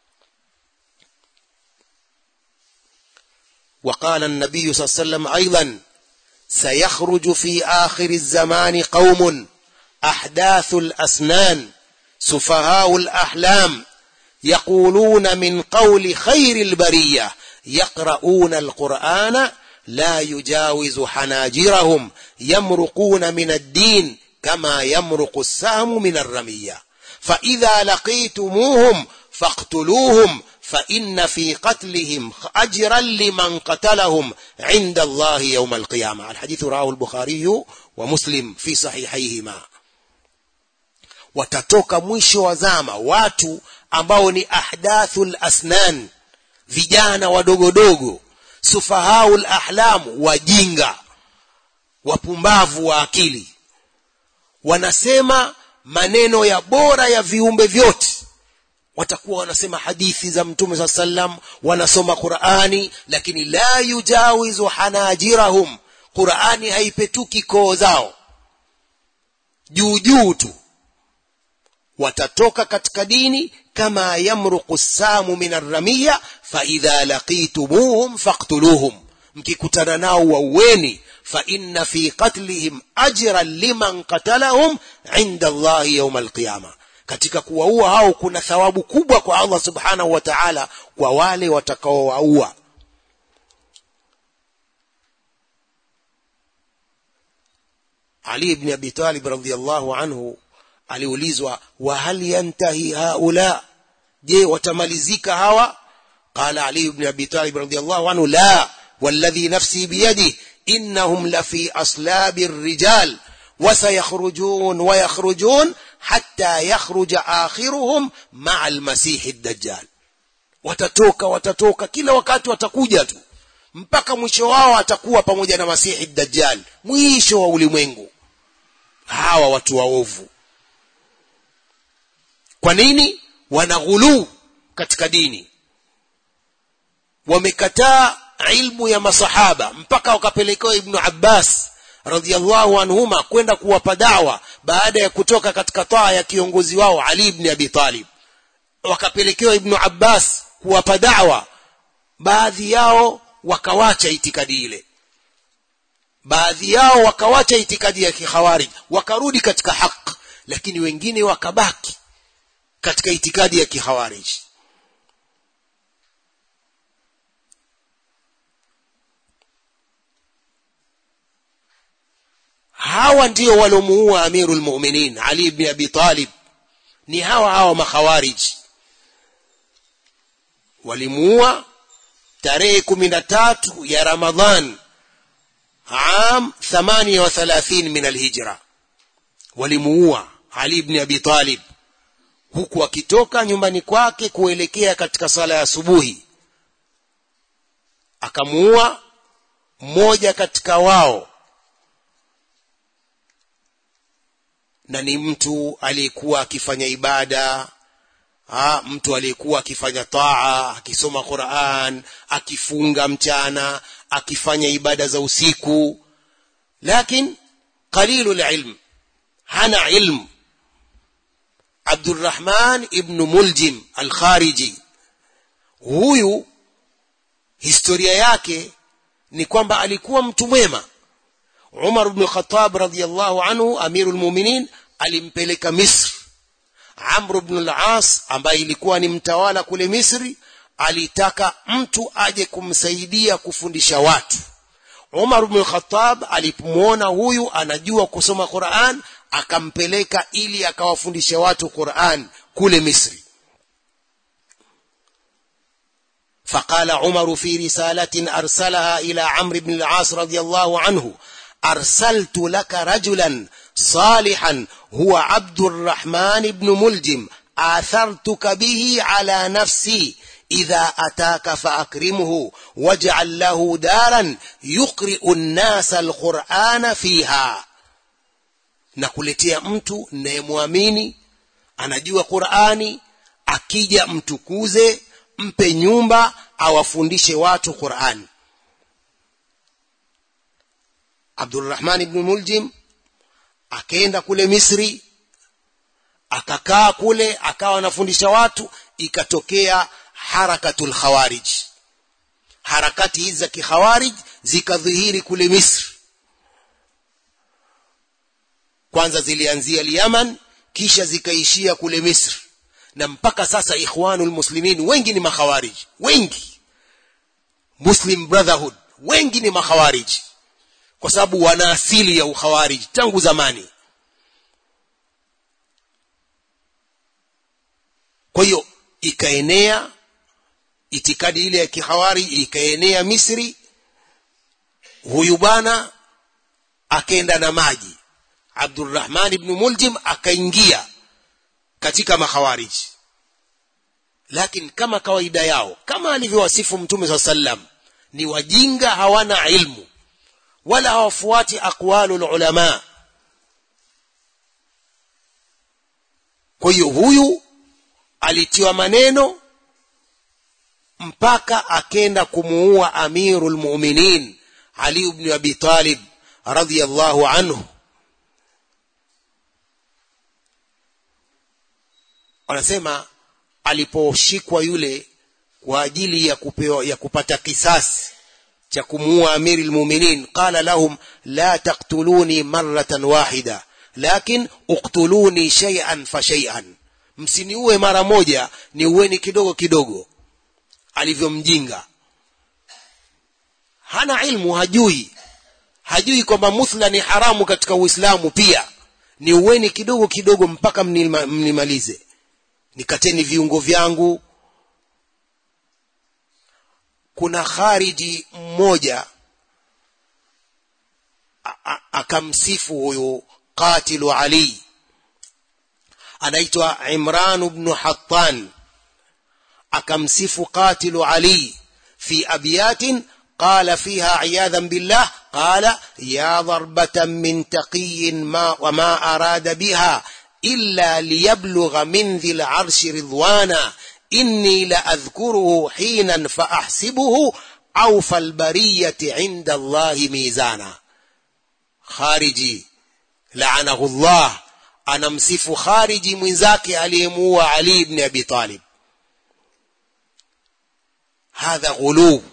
وقال النبي صلى الله عليه وسلم أيضا سيخرج في آخر الزمان قوم أحداث الأسنان سفهاء الأحلام يقولون من قول خير البرية يقرؤون القرآن لا يجاوز حناجرهم يمرقون من الدين كما يمرق السهم من الرمية فإذا لقيتموهم فاقتلوهم فإن في قتلهم أجرا لمن قتلهم عند الله يوم القيامة. الحديث رواه البخاري ومسلم في صحيحيهما. watatoka mwisho wa zama watu ambao ni ahdathul asnan, vijana wadogodogo, sufahaul ahlam, wajinga, wapumbavu wa akili. Wanasema maneno ya bora ya viumbe vyote. Watakuwa wanasema hadithi za Mtume sallam, wanasoma Qur'ani, lakini la yujawizu hanajirahum, Qur'ani haipetuki koo zao, juu juu tu. Watatoka katika dini kama yamruqu samu min ar-ramiya fa idha laqitumuhum faqtuluhum, mkikutana nao waueni, fa inna fi qatlihim ajran liman qatalahum inda Allah yawm al-qiyamah, katika kuwaua hao kuna thawabu kubwa kwa Allah subhanahu wa ta'ala kwa wale watakaowaua. Ali ibn Abi Talib radhiyallahu anhu aliulizwa, wa hal yantahi haula, je watamalizika hawa? Qala Ali ibn Abi Talib radhiyallahu anhu, la walladhi nafsi biyadihi innahum la fi aslabi ar-rijal wa sayakhrujun wa yakhrujun hatta yakhruja akhiruhum ma'a al-masih ad-dajjal. Watatoka kila wakati, watakuja tu mpaka mwisho wao atakuwa pamoja na Masihi ad-Dajjal, mwisho wa ulimwengu. Hawa watu waovu. Kwa nini? Wanaghulu katika dini, wamekataa ilmu ya masahaba, mpaka wakapelekewa Ibn Abbas radhiyallahu anhuma kwenda kuwapa dawa baada ya kutoka katika taa ya kiongozi wao Ali ibn Abi Talib. Wakapelekewa Ibn Abbas kuwapa dawa, baadhi yao wakawacha itikadi ile, baadhi yao wakawacha itikadi ya kikhawarij wakarudi katika haki, lakini wengine wakabaki katika itikadi ya kikhawarij. Hawa ndio walomuua Amirul Mu'minin Ali ibn Abi Talib, ni hawa makhawarij. Walimuua tarehe 13 ya Ramadhan عام 38 من الهجرة. walimuua Ali ibn Abi Talib huku akitoka nyumbani kwake kuelekea katika sala ya asubuhi. Akamuua mmoja katika wao, na ni mtu aliyekuwa akifanya ibada, mtu aliyekuwa akifanya taa, akisoma Qur'an, akifunga mchana, akifanya ibada za usiku, lakini qalilul ilm, hana ilmu. Abdurrahman ibn Muljim al-Khariji, huyu historia yake ni kwamba alikuwa mtu mwema. Umar ibn Khattab radhiyallahu anhu amirul mu'minin alimpeleka Misri. Amr ibn al-As ambaye ilikuwa ni mtawala kule Misri alitaka mtu aje kumsaidia kufundisha watu. Umar ibn al-Khattab alipomuona huyu anajua kusoma Qur'an, akampeleka ili akawafundisha watu Qur'an kule Misri. فقال عمر في رسالة أرسلها إلى عمرو بن العاص رضي الله عنه: أرسلت لك رجلا صالحا هو عبد الرحمن بن ملجم آثرتك به على نفسي إذا أتاك فأكرمه واجعل له دارا يقرئ الناس القرآن فيها. nakuletea mtu nayemwamini, anajua Qur'ani, akija mtukuze, mpe nyumba awafundishe watu Qur'ani. Abdurrahman ibn Muljim akaenda kule Misri, akakaa kule, akawa anafundisha watu. Ikatokea harakatul khawarij, harakati hizi za kikhawarij zikadhihiri kule Misri. Kwanza zilianzia Yemen, kisha zikaishia kule Misri, na mpaka sasa ikhwanul muslimin wengi ni makhawarij, wengi. Muslim Brotherhood wengi ni makhawarij, kwa sababu wana asili ya ukhawarij tangu zamani. Kwa hiyo ikaenea itikadi ile ya kikhawarij, ikaenea Misri. Huyu bwana akaenda na maji, Abdurrahman ibn Muljim akaingia katika makhawarij. Lakini kama kawaida yao, kama alivyowasifu Mtume sallam, ni wajinga, hawana ilmu wala hawafuati aqwalul ulama. Kwa hiyo huyu alitiwa maneno mpaka akenda kumuua Amirul Mu'minin Ali ibn Abi Talib radhiyallahu anhu. Wanasema aliposhikwa yule kwa ajili ya kupata kisasi cha kumuua Amirul Mu'minin, qala lahum la taqtuluni marratan wahida lakin uqtuluni shay'an fa shay'an, msiniue mara moja, niueni kidogo kidogo. Alivyomjinga, hana ilmu, hajui kwamba muthla ni haramu katika Uislamu pia. Niueni kidogo kidogo mpaka mnimalize, nikateni viungo vyangu. Kuna khariji mmoja akamsifu huyo qatilu Ali, anaitwa Imran ibn Hattan. akamsifu qatilu Ali fi abyatin qala fiha iyadhan billah, qala ya darbatan min taqiyyin wa ma arada biha illa liyablugha min dhil arshi ridwana inni la adhkuruhu hinan fa ahsibuhu au fal bariyati inda Allahi mizana. Khariji la'anahu Allah anamsifu khariji mwenzake aliyemuua Ali ibn Abi Talib. هذا غلو.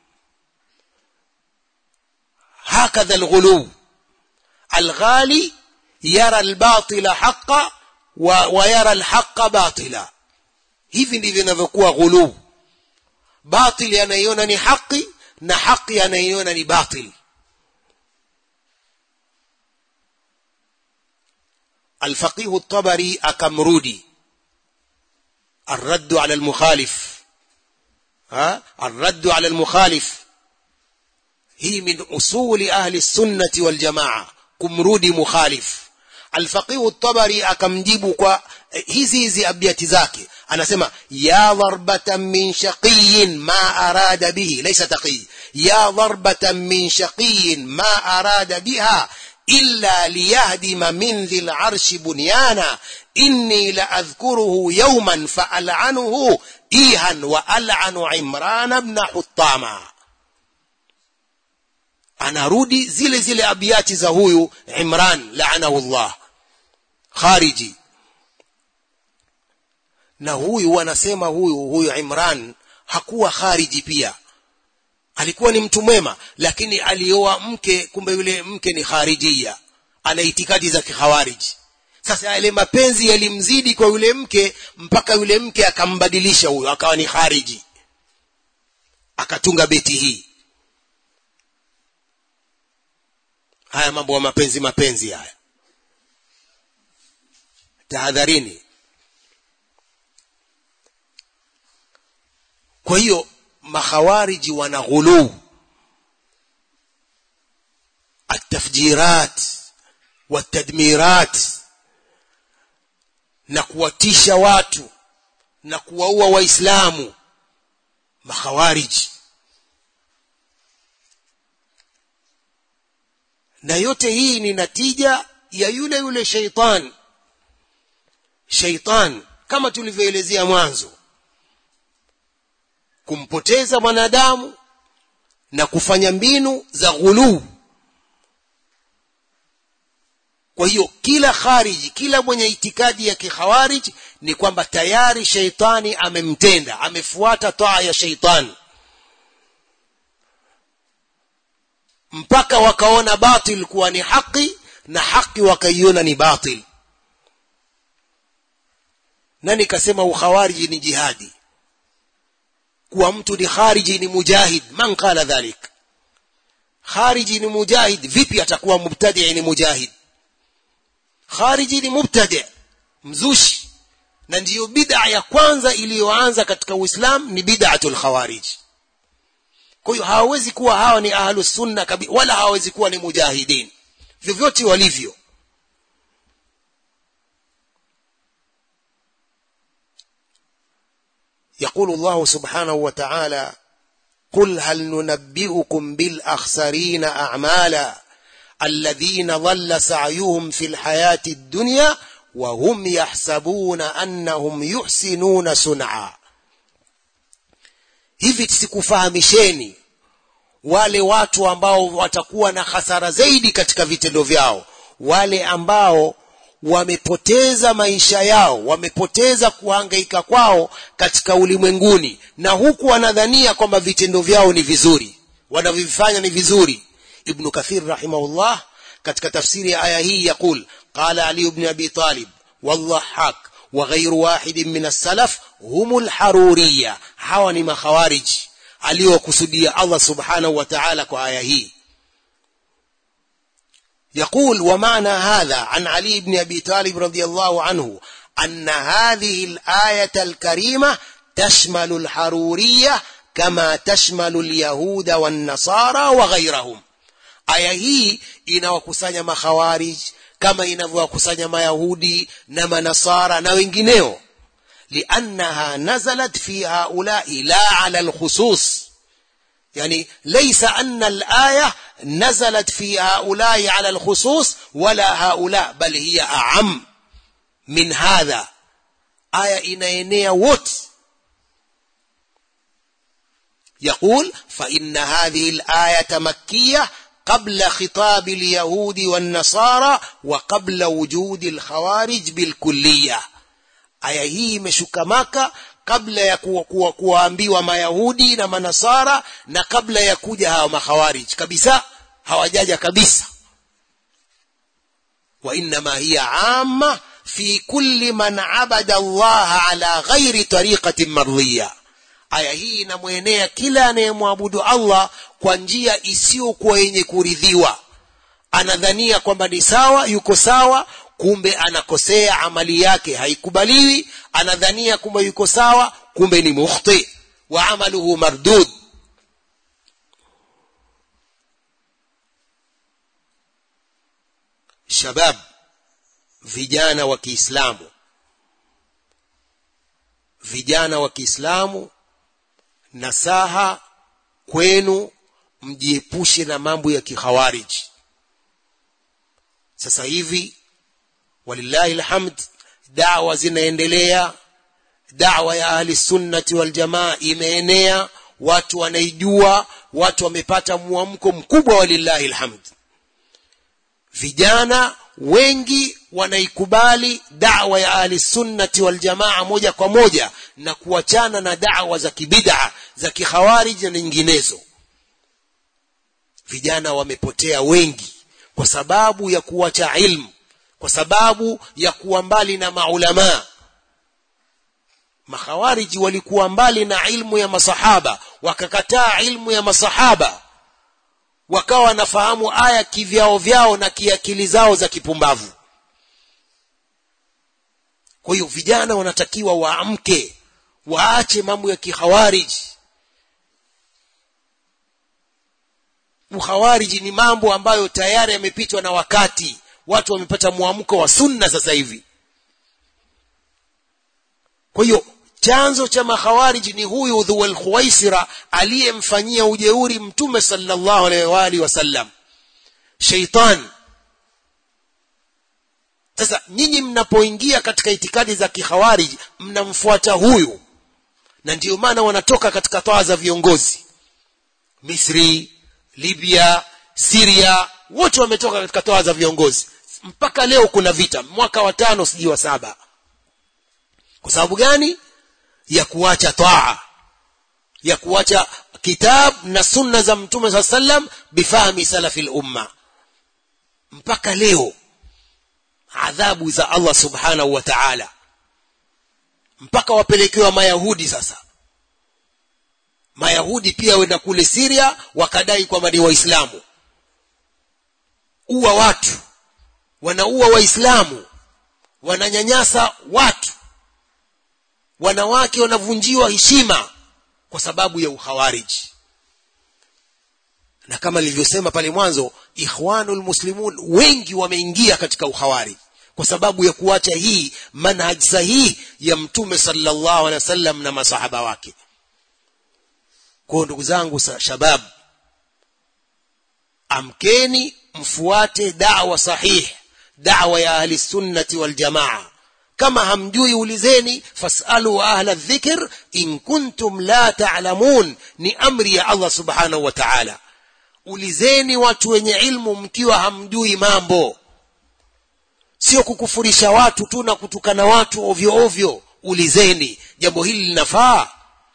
هكذا الغلو. الغالي يرى الباطل حقا ويرى الحق باطلا. hivi ndivyo inavyokuwa ghulu. Batili anaiona ni haki na haki anaiona ni batili. الفقيه الطبري أكمرودي الرد على المخالف. الرد على المخالف هي من أصول أهل السنة والجماعة. كمرودي مخالف. الفقيه الطبري أكمجيب hizi abiyati zake, anasema ya darbatan min shaqiyyin ma arada bihi laysa taqi, ya darbatan min shaqiyyin ma arada biha illa liyahdima min dhil arshi bunyana inni la adhkuruhu yawman fa al'anuhu ihan wa al'anu Imran ibn Huttama. Anarudi zile abiyati za huyu Imran la'anahu Allah khariji. Na huyu wanasema huyu Imran hakuwa khariji pia, alikuwa ni mtu mwema, lakini alioa mke, kumbe yule mke ni kharijia, ana itikadi za kikhawariji. Sasa yale mapenzi yalimzidi kwa yule mke mpaka yule mke akambadilisha huyo akawa ni khariji, akatunga beti hii. Haya mambo ya mapenzi haya, tahadharini. Kwa hiyo makhawariji wana ghulu, atafjirat watadmirat, na kuwatisha watu na kuwaua waislamu. Makhawariji, na yote hii ni natija ya yule shaitan kama tulivyoelezea mwanzo, kumpoteza mwanadamu na kufanya mbinu za ghulu. Kwa hiyo kila khariji, kila mwenye itikadi ya kikhawariji ni kwamba tayari shaitani amemtenda, amefuata taa ya shaitani, mpaka wakaona batil kuwa ni haki na haki wakaiona ni batil. Nani kasema ukhawariji ni jihadi? Kuwa mtu ni khariji ni mujahid? Man qala dhalik? Khariji ni mujahid, vipi atakuwa mubtadi ni mujahid? Khariji ni mubtadi, mzushi, na ndiyo bid'a ya kwanza iliyoanza katika Uislamu ni bid'atul khawarij. Kwa hiyo hawawezi kuwa hawa ni ahlus sunna kabisa, wala hawawezi kuwa ni mujahidin vyovyote walivyo. يقول الله سبحانه وتعالى قل هل ننبئكم بالأخسرين أعمالا الذين ضل سعيهم في الحياة الدنيا wa hum yahsabuna annahum yuhsinuna sun'a. Hivi sikufahamisheni wale watu ambao watakuwa na hasara zaidi katika vitendo vyao, wale ambao wamepoteza maisha yao, wamepoteza kuhangaika kwao katika ulimwenguni, na huku wanadhania kwamba vitendo vyao ni vizuri, wanavyofanya ni vizuri. Ibn Kathir rahimahullah katika tafsiri ya aya hii yakul, qala Ali ibn Abi Talib wal-Dhahhak wa ghayru wahidin min as-salaf humul haruriyya. Hawa ni makhawarij aliyokusudia Allah subhanahu wa ta'ala kwa aya hii. يقول ومعنى هذا عن علي بن أبي طالب رضي الله عنه أن هذه الآية الكريمة تشمل الحرورية كما تشمل اليهود والنصارى وغيرهم. aya hii inawakusanya makhawarij kama inavyowakusanya mayahudi na manasara na wengineo, liannaha nazalat fi haula'i la ala alkhusus. يعني ليس أن الآية نزلت في هؤلاء على الخصوص ولا هؤلاء، بل هي أعم من هذا. آية إناينية وط. يقول فإن هذه الآية مكية قبل خطاب اليهود والنصارى وقبل وجود الخوارج بالكلية. آية هي imeshuka Maka kabla ya kuambiwa mayahudi na manasara, na kabla ya kuja hao makhawarij kabisa, hawajaja kabisa. wa inma hiya amma fi kulli man abada Allah ala ghairi tariqatin mardhiya. aya hii inamwenea kila anayemwabudu Allah kwa njia isiyokuwa yenye kuridhiwa. Anadhania kwamba ni sawa, yuko sawa, kumbe anakosea, amali yake haikubaliwi. Anadhania kwamba yuko sawa, kumbe ni mukhti wa amaluhu mardud. Shabab, vijana wa Kiislamu, vijana wa Kiislamu, nasaha kwenu, mjiepushe na mambo ya kikhawarij. Sasa hivi walillahi alhamd da'wa zinaendelea, da'wa ya ahli sunnati wal jamaa imeenea, watu wanaijua, watu wamepata muamko mkubwa walillahi alhamd. Vijana wengi wanaikubali da'wa ya ahli sunnati wal jamaa moja kwa moja na kuachana na da'wa za kibid'a za kikhawarij na nyinginezo. Vijana wamepotea wengi kwa sababu ya kuacha ilmu, kwa sababu ya kuwa mbali na maulama. Makhawariji walikuwa mbali na ilmu ya masahaba, wakakataa ilmu ya masahaba, wakawa wanafahamu aya kivyao vyao na kiakili zao za kipumbavu. Kwa hiyo vijana wanatakiwa waamke, waache mambo ya kikhawariji. Ukhawariji ni mambo ambayo tayari yamepitwa na wakati. Watu wamepata muamko wa sunna sasa hivi. Kwa hiyo chanzo cha makhawariji ni huyu Dhul Khuwaisira aliyemfanyia ujeuri Mtume sallallahu alaihi wasallam, shaitan. Sasa nyinyi mnapoingia katika itikadi za kikhawariji mnamfuata huyu, na ndio maana wanatoka katika toa za viongozi. Misri, Libya, Syria, wote wametoka katika toa za viongozi. Mpaka leo kuna vita, mwaka wa 5 sijui wa 7. Kwa sababu gani? Ya kuacha taa, ya kuacha kitab na sunna za Mtume sallam bifahmi salafil umma. Mpaka leo adhabu za Allah subhanahu wa ta'ala, mpaka wapelekewa mayahudi. Sasa mayahudi pia wenda kule Syria wakadai kwamba ni waislamu, uwa watu, wanaua waislamu, wananyanyasa watu, wanawake wanavunjiwa heshima kwa sababu ya ukhawariji. Na kama nilivyosema pale mwanzo, ikhwanul muslimun wengi wameingia katika ukhawariji kwa sababu ya kuacha hii manhaj sahihi ya Mtume sallallahu alaihi wasallam na masahaba wake. Kwa ndugu zangu shabab, amkeni mfuate da'wa sahihi, da'wa ya ahli sunnati wal jamaa. Kama hamjui ulizeni, fasalu ahla dhikr in kuntum la ta'lamun, ni amri ya Allah subhanahu wa ta'ala. Ulizeni watu wenye ilmu mkiwa hamjui mambo, sio kukufurisha watu tu na kutukana watu ovyo ovyo. Ulizeni, jambo hili linafaa?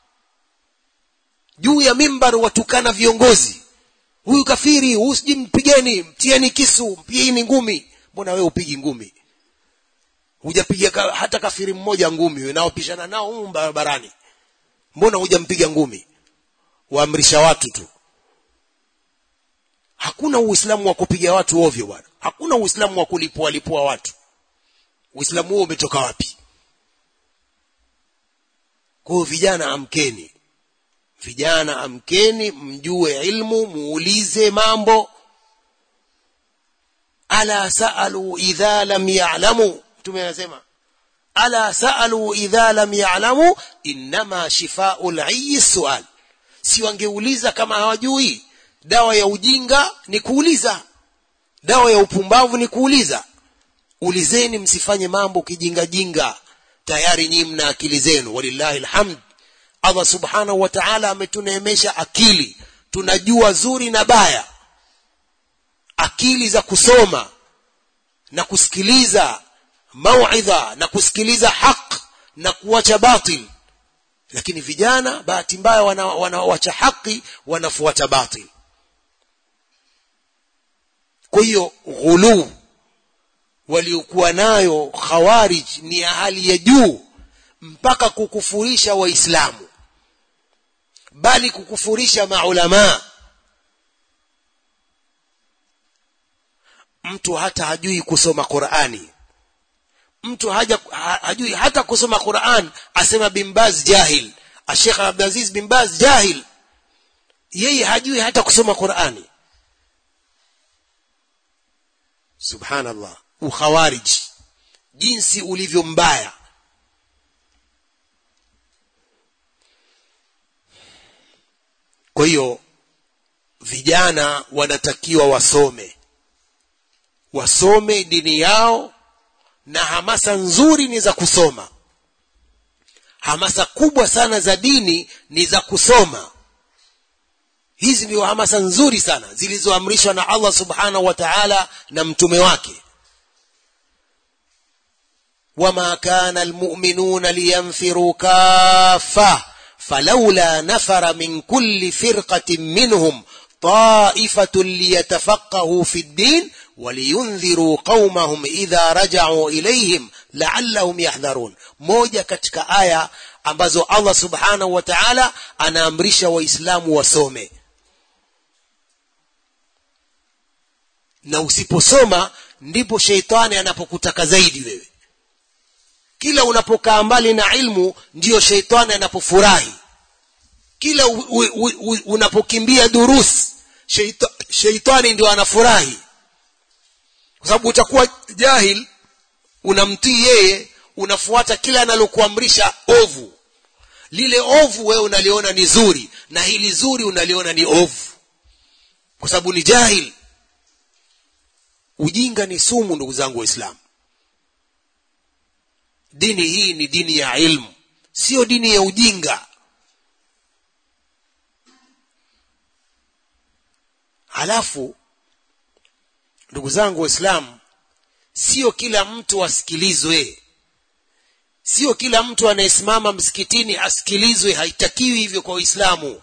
Juu ya mimbar watukana viongozi, huyu kafiri, usijimpigeni, mtieni kisu, mpigeni ngumi. Mbona wewe upigi ngumi? Hujapiga hata kafiri mmoja ngumi unaopishana nao huko barabarani. Mbona hujampiga ngumi? Waamrisha watu tu. Hakuna Uislamu wa kupiga watu ovyo bwana. Hakuna Uislamu wa kulipua watu. Uislamu huo umetoka wapi? Kwa vijana amkeni. Vijana amkeni, mjue ilmu, muulize mambo. Ala sa'alu idha lam ya'lamu. Mtume anasema ala sa'alu idha lam ya'lamu inma shifaa'ul 'ayyi su'al. Si wangeuliza kama hawajui. Dawa ya ujinga ni kuuliza, dawa ya upumbavu ni kuuliza. Ulizeni, msifanye mambo kijinga jinga. Tayari nyinyi mna akili zenu, walillahi alhamd. Allah subhanahu wa ta'ala ametuneemesha akili, tunajua zuri na baya, akili za kusoma na kusikiliza mauidha na kusikiliza haq na kuacha batil. Lakini vijana bahati mbaya wanawacha haki, wanafuata batil. Kwa hiyo ghulu waliokuwa nayo khawarij ni ya hali ya juu, mpaka kukufurisha waislamu, bali kukufurisha maulama. Mtu hata hajui kusoma Qur'ani, mtu hajui hata kusoma Qur'an, asema bin Baz jahil, Sheikh Abdulaziz bin Baz jahil. Yeye hajui hata kusoma Qur'ani. Subhanallah, ukhawarij jinsi ulivyo mbaya. Kwa hiyo vijana wanatakiwa wasome dini yao, na hamasa nzuri ni za kusoma. Hamasa kubwa sana za dini ni za kusoma. Hizi ndio hamasa nzuri sana zilizoamrishwa na Allah subhanahu wa ta'ala na mtume wake. Wama kana almu'minuna liyanfiru kaffa falawla nafara min kulli firqatin minhum ta'ifatun liyatafaqahu fi ad-din waliyundhiru qaumahum idha raja'u ilayhim la'allahum yahdharun. Moja katika aya ambazo Allah subhanahu wa ta'ala anaamrisha waislamu wasome. Na usiposoma ndipo sheitani anapokutaka zaidi wewe. Kila unapokaa mbali na ilmu ndio sheitani anapofurahi. Kila unapokimbia durus sheitani ndio anafurahi. Kwa sababu utakuwa jahil, unamtii yeye, unafuata kila analokuamrisha ovu. Lile ovu wewe unaliona ni zuri, na hili zuri unaliona ni ovu, kwa sababu ni jahil. Ujinga ni sumu, ndugu zangu Waislamu. Dini hii ni dini ya ilmu, sio dini ya ujinga. Halafu ndugu zangu Waislamu, sio kila mtu asikilizwe. Sio kila mtu anayesimama msikitini asikilizwe. Haitakiwi hivyo kwa Uislamu.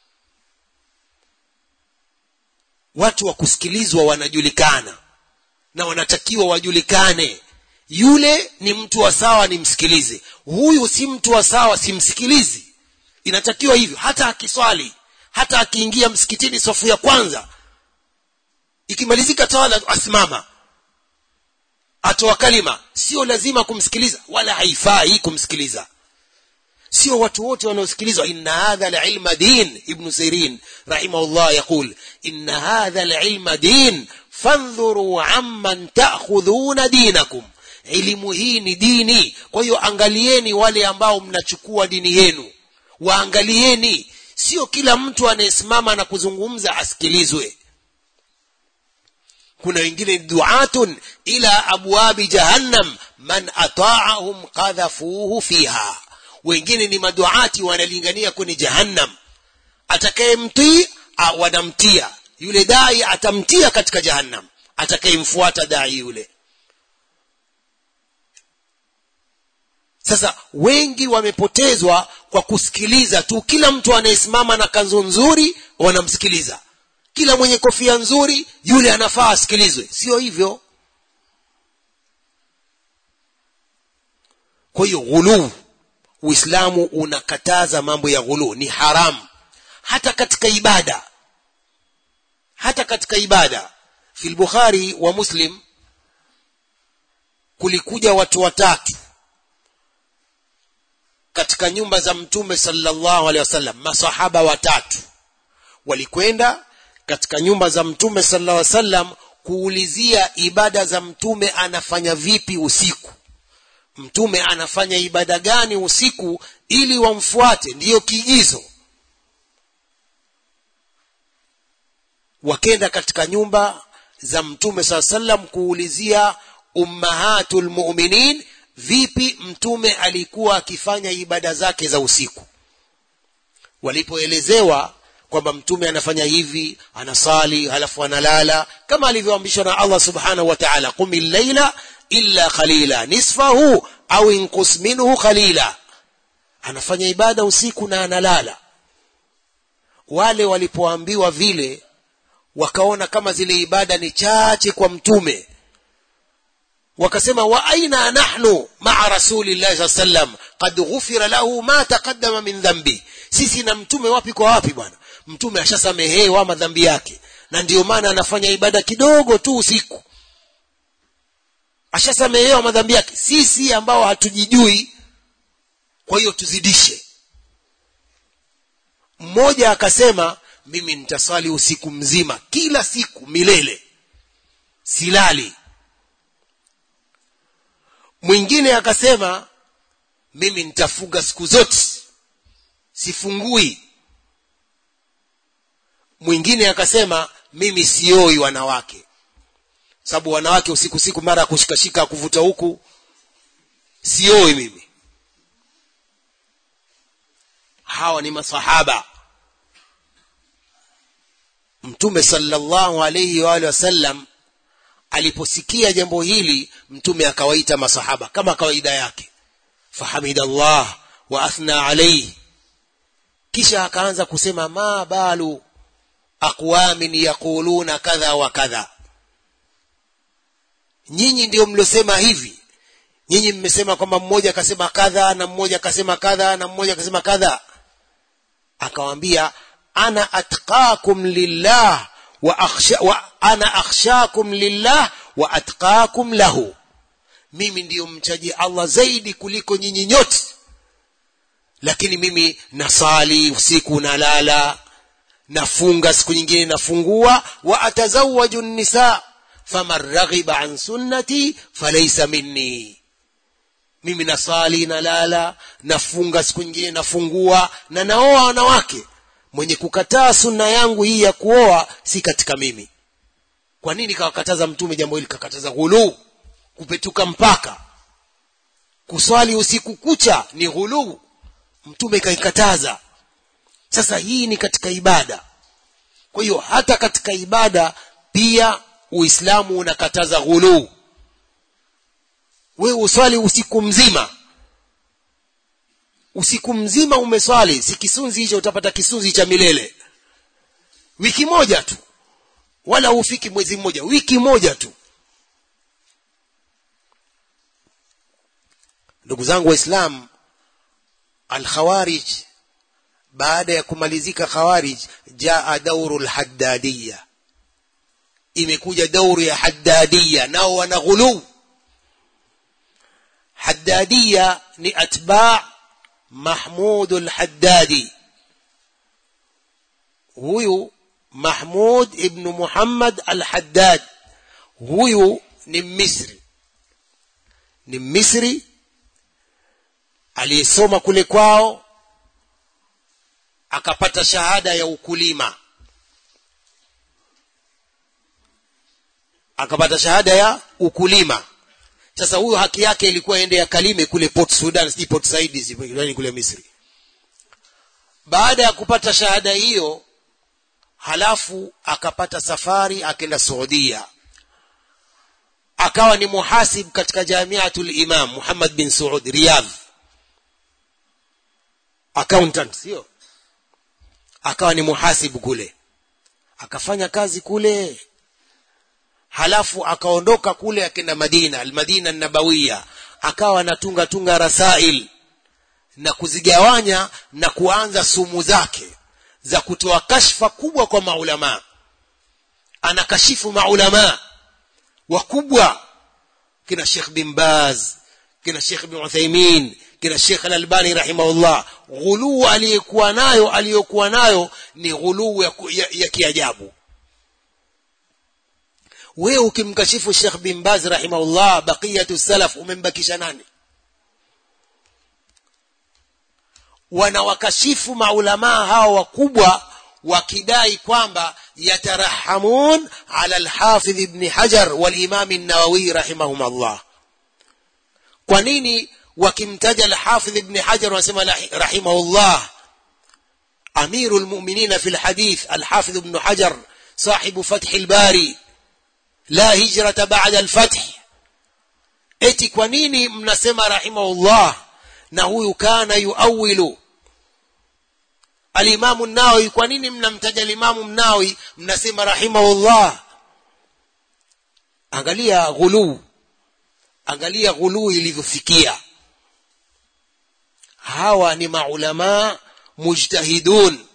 Watu wa kusikilizwa wanajulikana na wanatakiwa wajulikane. Yule ni mtu wa sawa, nimsikilize. Huyu si mtu wa sawa, simsikilizi. Inatakiwa hivyo. Hata akiswali, hata akiingia msikitini safu ya kwanza, ikimalizika tawala asimama, atoa kalima, sio lazima kumsikiliza, wala haifai kumsikiliza. Sio watu wote wanaosikilizwa. Inna hadha al-ilma din. Ibn Sirin rahimahullah yaqul inna hadha al-ilma din fanzuru amman ta'khudhuna dinakum. Elimu hii ni dini, kwa hiyo angalieni wale ambao mnachukua dini yenu, waangalieni. Sio kila mtu anayesimama na kuzungumza asikilizwe. kuna wengine du'atun ila abwabi jahannam man ata'ahum qadhafuhu fiha, wengine ni maduati wanalingania kwenye jahannam, atakayemtii wanamtia, yule dai atamtia katika jahannam, atakayemfuata dai yule. Sasa wengi wamepotezwa kwa kusikiliza tu. Kila mtu anayesimama na kanzu nzuri wanamsikiliza, kila mwenye kofia nzuri yule anafaa asikilizwe. Sio hivyo. Kwa hiyo ghulu, Uislamu unakataza mambo ya ghulu, ni haramu hata katika ibada. Hata katika ibada, fi al-Bukhari wa Muslim, kulikuja watu watatu katika nyumba za Mtume sallallahu alaihi wasallam. Masahaba watatu walikwenda katika nyumba za Mtume sallallahu alaihi wasallam kuulizia ibada za Mtume anafanya vipi usiku, Mtume anafanya ibada gani usiku, ili wamfuate, ndiyo kiigizo. Wakenda katika nyumba za Mtume sallallahu alaihi wasallam kuulizia ummahatul mu'minin, vipi Mtume alikuwa akifanya ibada zake za usiku. Walipoelezewa kwamba Mtume anafanya hivi, anasali halafu analala kama alivyoamrishwa na Allah subhanahu wa ta'ala, qumil layla illa qalila nisfahu au inqus minhu qalila, anafanya ibada usiku na analala. Wale walipoambiwa vile, wakaona kama zile ibada ni chache kwa Mtume, wakasema wa aina nahnu ma'a rasulillahi sallallahu alayhi wasallam qad ghufira lahu ma taqaddama min dhanbi. Sisi na Mtume wapi kwa wapi bwana? Mtume ashasamehewa madhambi yake, na ndio maana anafanya ibada kidogo tu usiku, ashasamehewa madhambi yake. Sisi ambao hatujijui, kwa hiyo tuzidishe. Mmoja akasema mimi nitasali usiku mzima kila siku milele, silali. Mwingine akasema mimi nitafunga siku zote, sifungui. Mwingine akasema mimi sioi wanawake, sababu wanawake usiku siku mara kushikashika kuvuta huku, sioi mimi. Hawa ni masahaba. Mtume sallallahu alayhi wa alihi wasallam aliposikia jambo hili, Mtume akawaita masahaba kama kawaida yake, fahamidallah wa athna alayhi, kisha akaanza kusema ma balu aqwamin yaquluna kadha wa kadha. Nyinyi ndio mlosema hivi, nyinyi mmesema kwamba mmoja akasema kadha na mmoja akasema kadha na mmoja akasema kadha. Akawaambia ana atqakum lillah wa ana akhshakum lillah wa atqakum lahu, mimi ndiyo mchaji Allah zaidi kuliko nyinyi nyote, lakini mimi nasali usiku nalala, nafunga siku nyingine nafungua, wa atazawwaju an-nisa faman raghiba an sunnati falaysa minni. Mimi nasali nalala, nafunga siku nyingine nafungua, na naoa wanawake, mwenye kukataa sunna yangu hii ya kuoa si katika mimi. Kwa nini kawakataza Mtume jambo hili? Kakataza ghulu, kupetuka mpaka. Kuswali usiku kucha ni ghulu, Mtume kaikataza. Sasa hii ni katika ibada. Kwa hiyo hata katika ibada pia Uislamu unakataza ghulu. Wewe uswali usiku mzima, usiku mzima umeswali, si kisunzi hicho, utapata kisunzi cha milele. Wiki moja tu, wala ufiki mwezi mmoja, wiki moja tu. Ndugu zangu Waislamu, al-Khawarij, baada ya kumalizika Khawarij, jaa daurul Haddadiyya. Imekuja dauru ya Haddadiyya, nao wana ghulu. Haddadiyya ni atba' Mahmud al-Haddadi. Huyu Mahmud ibn Muhammad al-Haddad, huyu ni Misri. Ni Misri aliyesoma kule kwao, akapata shahada ya ukulima. akapata shahada ya ukulima. Sasa huyo haki yake ilikuwa ende akalime kule Port Sudan, si Port Said, yani kule Misri. Baada ya kupata shahada hiyo, halafu akapata safari akaenda Saudia, akawa ni muhasib katika Jamiatul Imam Muhammad bin Saud Riyadh, accountant sio, akawa ni muhasib kule, akafanya kazi kule. Halafu akaondoka kule akaenda Madina, al-Madina an-Nabawiyya, akawa anatunga rasail na kuzigawanya na kuanza sumu zake za kutoa kashfa kubwa kwa maulama. Anakashifu maulama wakubwa kina Sheikh bin Baz, kina Sheikh bin Uthaymeen, kina Sheikh al-Albani rahimahullah. Ghuluu aliyokuwa nayo ni ghuluu ya kiajabu. Wewe ukimkashifu Sheikh bin Baz rahimahullah, baqiyatu salaf, umembakisha nani? Wanawakashifu maulama hao wakubwa wakidai kwamba yatarahamun ala al-Hafidh ibn Hajar wal Imam an-Nawawi rahimahumullah. Kwa nini wakimtaja al-Hafidh ibn Hajar wanasema rahimahullah? Amirul mu'minin fi al-hadith al-Hafidh ibn Hajar sahibu Fath al-Bari, la hijrata ba'da al-fath. Eti kwa nini mnasema rahimahullah na huyu kana yuawilu al-Imam an-Nawawi? Kwa nini mnamtaja al-Imam an-Nawawi mnasema rahimahullah? Angalia ghulu ilivyofikia. Hawa ni maulama mujtahidun,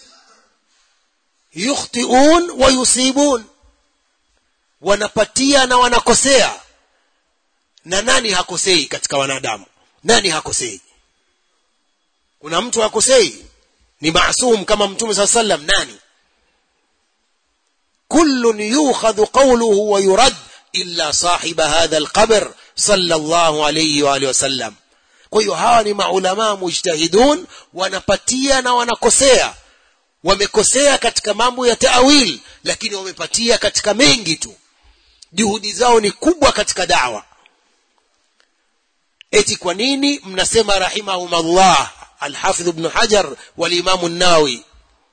yukhtiun wa yusibun, wanapatia na wanakosea. Na nani hakosei katika wanadamu? Nani hakosei? Kuna mtu hakosei? Ni maasum kama Mtume sallallahu alayhi wasallam? Nani? Kullun yukhadhu qawluhu wa yurad illa sahiba hadha alqabr sallallahu alayhi wa alihi wasallam. Kwa hiyo hawa ni maulama mujtahidun, wanapatia na wanakosea. Wamekosea katika mambo ya ta'wil, lakini wamepatia katika mengi tu. Juhudi zao ni kubwa katika da'wa. Eti kwa nini mnasema rahimahumullah al-Hafidh ibn Hajar wal Imam an-Nawawi?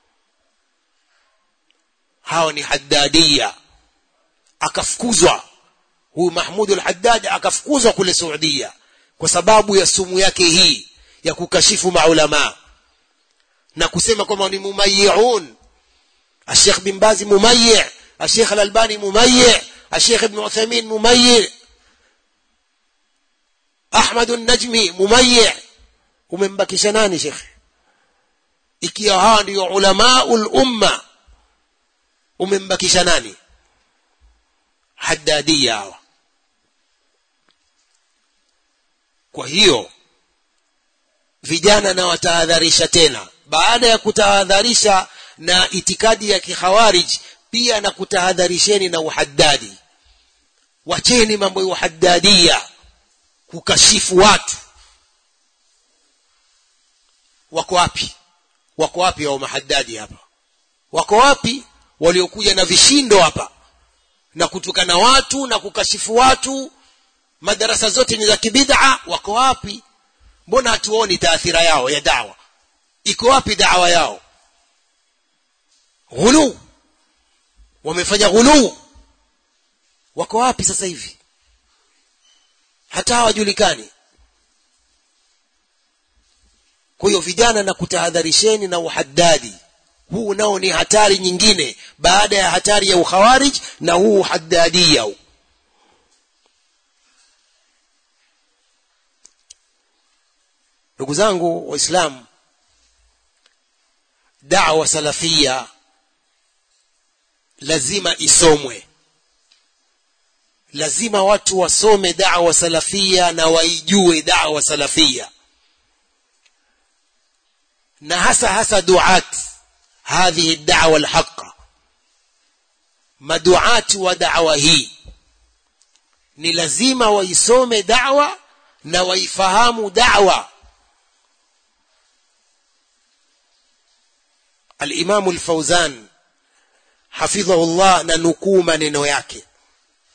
Hawa ni Haddadiyya. Akafukuzwa huyu Mahmud al-Haddad, akafukuzwa kule Saudia kwa sababu ya sumu yake hii ya kukashifu maulama na kusema kwamba ni mumayyi'un. Sheikh bin Baz mumayyi', Sheikh al-Albani mumayyi', Sheikh ibn Uthaymeen mumayyi', Ahmad an-Najmi mumayyi'. Umembakisha nani Sheikh? Ikiwa hawa ndio ulamaul umma, umembakisha nani? Haddadiyya hawa. Kwa hiyo vijana na watahadharisha tena, baada ya kutahadharisha na itikadi ya kikhawarij, pia na kutahadharisheni na uhaddadi. Wacheni mambo ya uhaddadiyya, kukashifu watu. Wako wapi hao mahaddadi hapa? Wako wapi waliokuja na vishindo hapa na kutukana watu na kukashifu watu? Madarasa zote ni za kibid'a. Wako wapi? Mbona hatuoni taathira yao ya dawa? Iko wapi dawa yao? Ghulu, wamefanya ghulu. Wako wapi sasa hivi? Hata hawajulikani. Kwa hiyo vijana, na kutahadharisheni na uhaddadi. Huu nao ni hatari nyingine baada ya hatari ya ukhawarij, na huu haddadiyya. Ndugu zangu Waislamu, da'wa salafia lazima isomwe. Lazima watu wasome da'wa salafia na waijue da'wa salafia, na hasa duat hadhihi ad-da'wa al-haqqa. Maduati wa da'wa hii ni lazima waisome da'wa na waifahamu da'wa. Al-Imam al-Fawzan hafidhahu Allah, na nukuu maneno yake,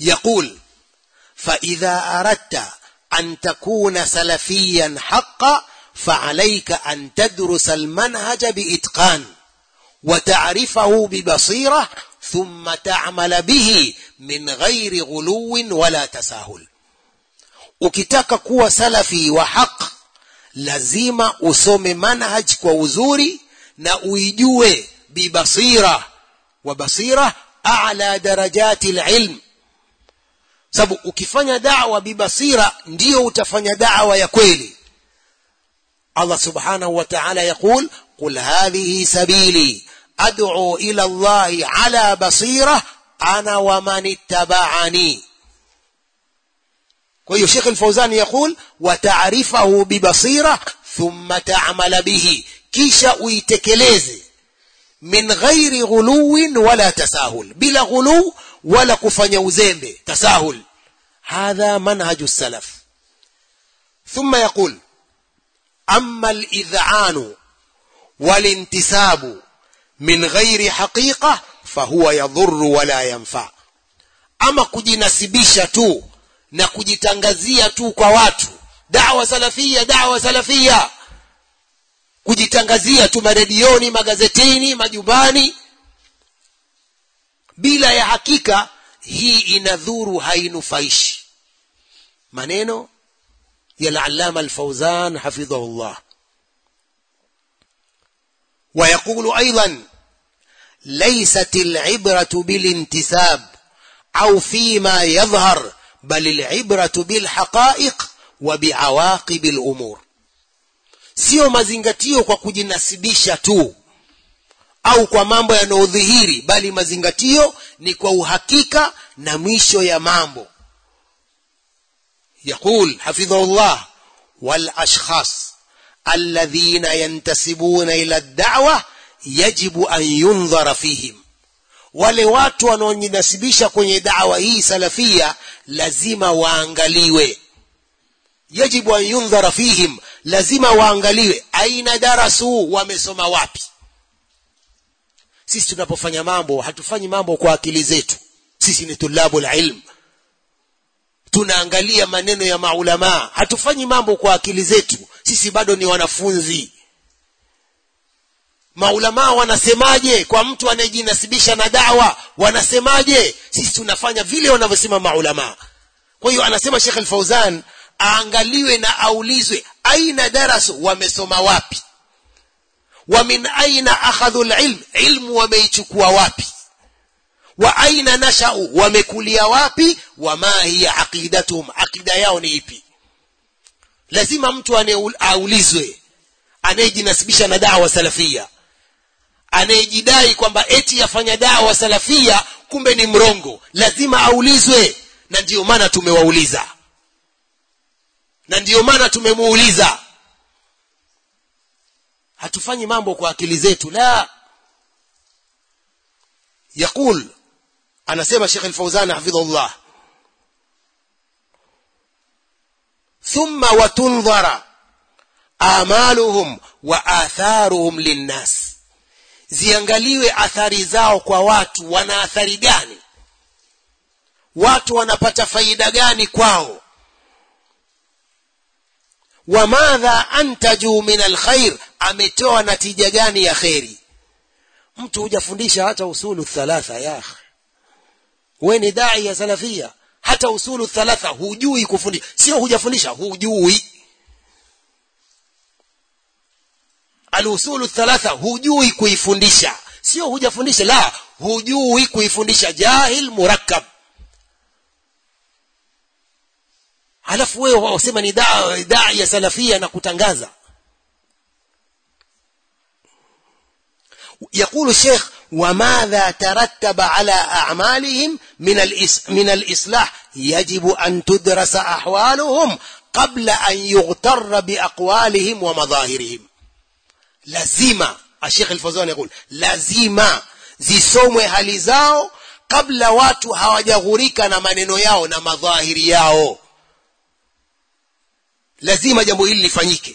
يقول فإذا أردت أن تكون سلفيا حقا فعليك أن تدرس المنهج بإتقان وتعرفه ببصيرة ثم تعمل به من غير غلو ولا تساهل. ukitaka kuwa salafi wa haq lazima usome manhaj kwa uzuri na uijue bibasira, wa basira a'la darajati alilm. Sababu ukifanya da'wa bibasira ndio utafanya da'wa ya kweli. Allah subhanahu wa ta'ala يقول قل هذه سبيلي أدعو إلى الله على بصيرة أنا ومن اتبعني. kwa hiyo Sheikh Al-Fawzan يقول وتعرفه ببصيرة ثم تعمل به, kisha uitekeleze min ghairi ghuluwin wala tasahul, bila ghulu wala kufanya uzembe tasahul. hadha manhaju salaf. ثم يقول أما الإذعان والانتساب من غير حقيقة فهو يضر ولا ينفع. ama kujinasibisha tu na kujitangazia tu kwa watu da'wa salafia, da'wa salafia, kujitangazia tu maredioni, magazetini, majumbani bila ya hakika, hii inadhuru, hainufaishi. maneno ya al-Allama al-Fawzan hafidhahullah. ويقول أيضا ليست العبرة بالانتساب أو فيما يظهر بل العبرة بالحقائق وبعواقب الأمور. sio mazingatio kwa kujinasibisha tu au kwa mambo yanayodhihiri, bali mazingatio ni kwa uhakika na mwisho ya mambo. يقول حفظه الله والأشخاص الذين ينتسبون إلى الدعوة يجب أن ينظر فيهم. wale watu wanaojinasibisha kwenye da'wa hii salafia lazima waangaliwe. yajibu an yunzara fihim, lazima waangaliwe. aina darasu, wamesoma wapi? sisi tunapofanya mambo hatufanyi mambo kwa akili zetu. sisi ni tulabul ilm, tunaangalia maneno ya maulama, hatufanyi mambo kwa akili zetu. sisi bado ni wanafunzi. maulama wanasemaje kwa mtu anayejinasibisha na da'wa? wanasemaje? sisi tunafanya vile wanavyosema maulama. kwa hiyo anasema Sheikh Al-Fawzan aangaliwe na aulizwe aina darasu, wamesoma wapi? wa min aina akhadhu al-ilm, ilmu wameichukua wapi? wa aina nashau, wamekulia wapi? wa ma hiya aqidatuhum, aqida yao ni ipi? lazima mtu aulizwe. anayejinasibisha na da'wa salafia, anayejidai kwamba eti yafanya da'wa salafia kumbe ni mrongo, lazima aulizwe. na ndio maana tumewauliza, na ndio maana tumemuuliza. hatufanyi mambo kwa akili zetu, la. يقول anasema Sheikh Al-Fawzan hafidhahullah ثم وتنظر آمالهم وآثارهم للناس, ziangaliwe athari zao kwa watu. wana athari gani? watu wanapata faida gani kwao? wamadha antaju min alkhair, ametoa natija gani ya khairi? mtu hujafundisha hata usulu thalatha ya akhi, wewe ni dai ya salafia, hata usulu thalatha hujui kufundisha. sio hujafundisha, hujui al-usulu thalatha, hujui kuifundisha. sio hujafundisha, la, hujui kuifundisha. jahil murakkab. halafu wewe wasema ni dai ya salafia na kutangaza. يقول الشيخ وماذا ترتب على أعمالهم من الإصلاح يجب أن تدرس أحوالهم قبل أن يغتر بأقوالهم ومظاهرهم. lazima, الشيخ الفوزان يقول lazima zisomwe hali zao kabla watu hawajaghurika na maneno yao na madhahiri yao. lazima jambo hili lifanyike.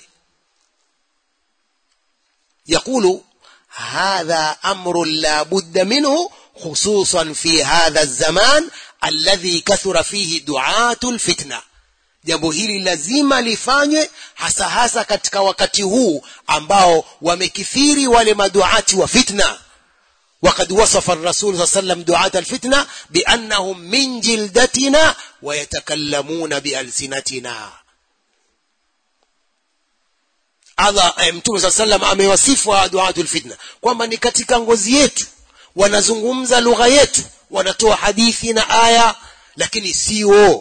يقول هذا أمر لا بد منه خصوصا في هذا الزمان alladhi kathura fihi du'atul fitna. Jambo hili lazima lifanywe hasa hasa katika wakati huu ambao wamekithiri wale maduati wa fitna. وقد وصف الرسول صلى الله عليه وسلم دعاة الفتنة بأنهم من جلدتنا ويتكلمون بألسنتنا. Allah Mtume صلى الله عليه وسلم amewasifu duatul fitna kwamba ni katika ngozi yetu, wanazungumza lugha yetu, wanatoa hadithi na aya, lakini sio.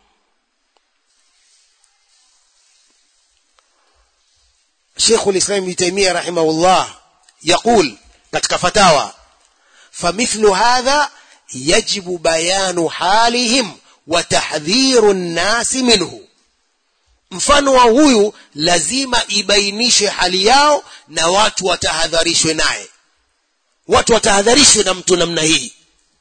Sheikh al-Islam Ibn Taymiyyah rahimahullah يقول katika fatawa, famithlu hadha yajibu bayanu halihim wa tahdhiru an-nas minhu. Mfano wa huyu lazima ibainishe hali yao na watu watahadharishwe naye, watu watahadharishwe na mtu namna hii.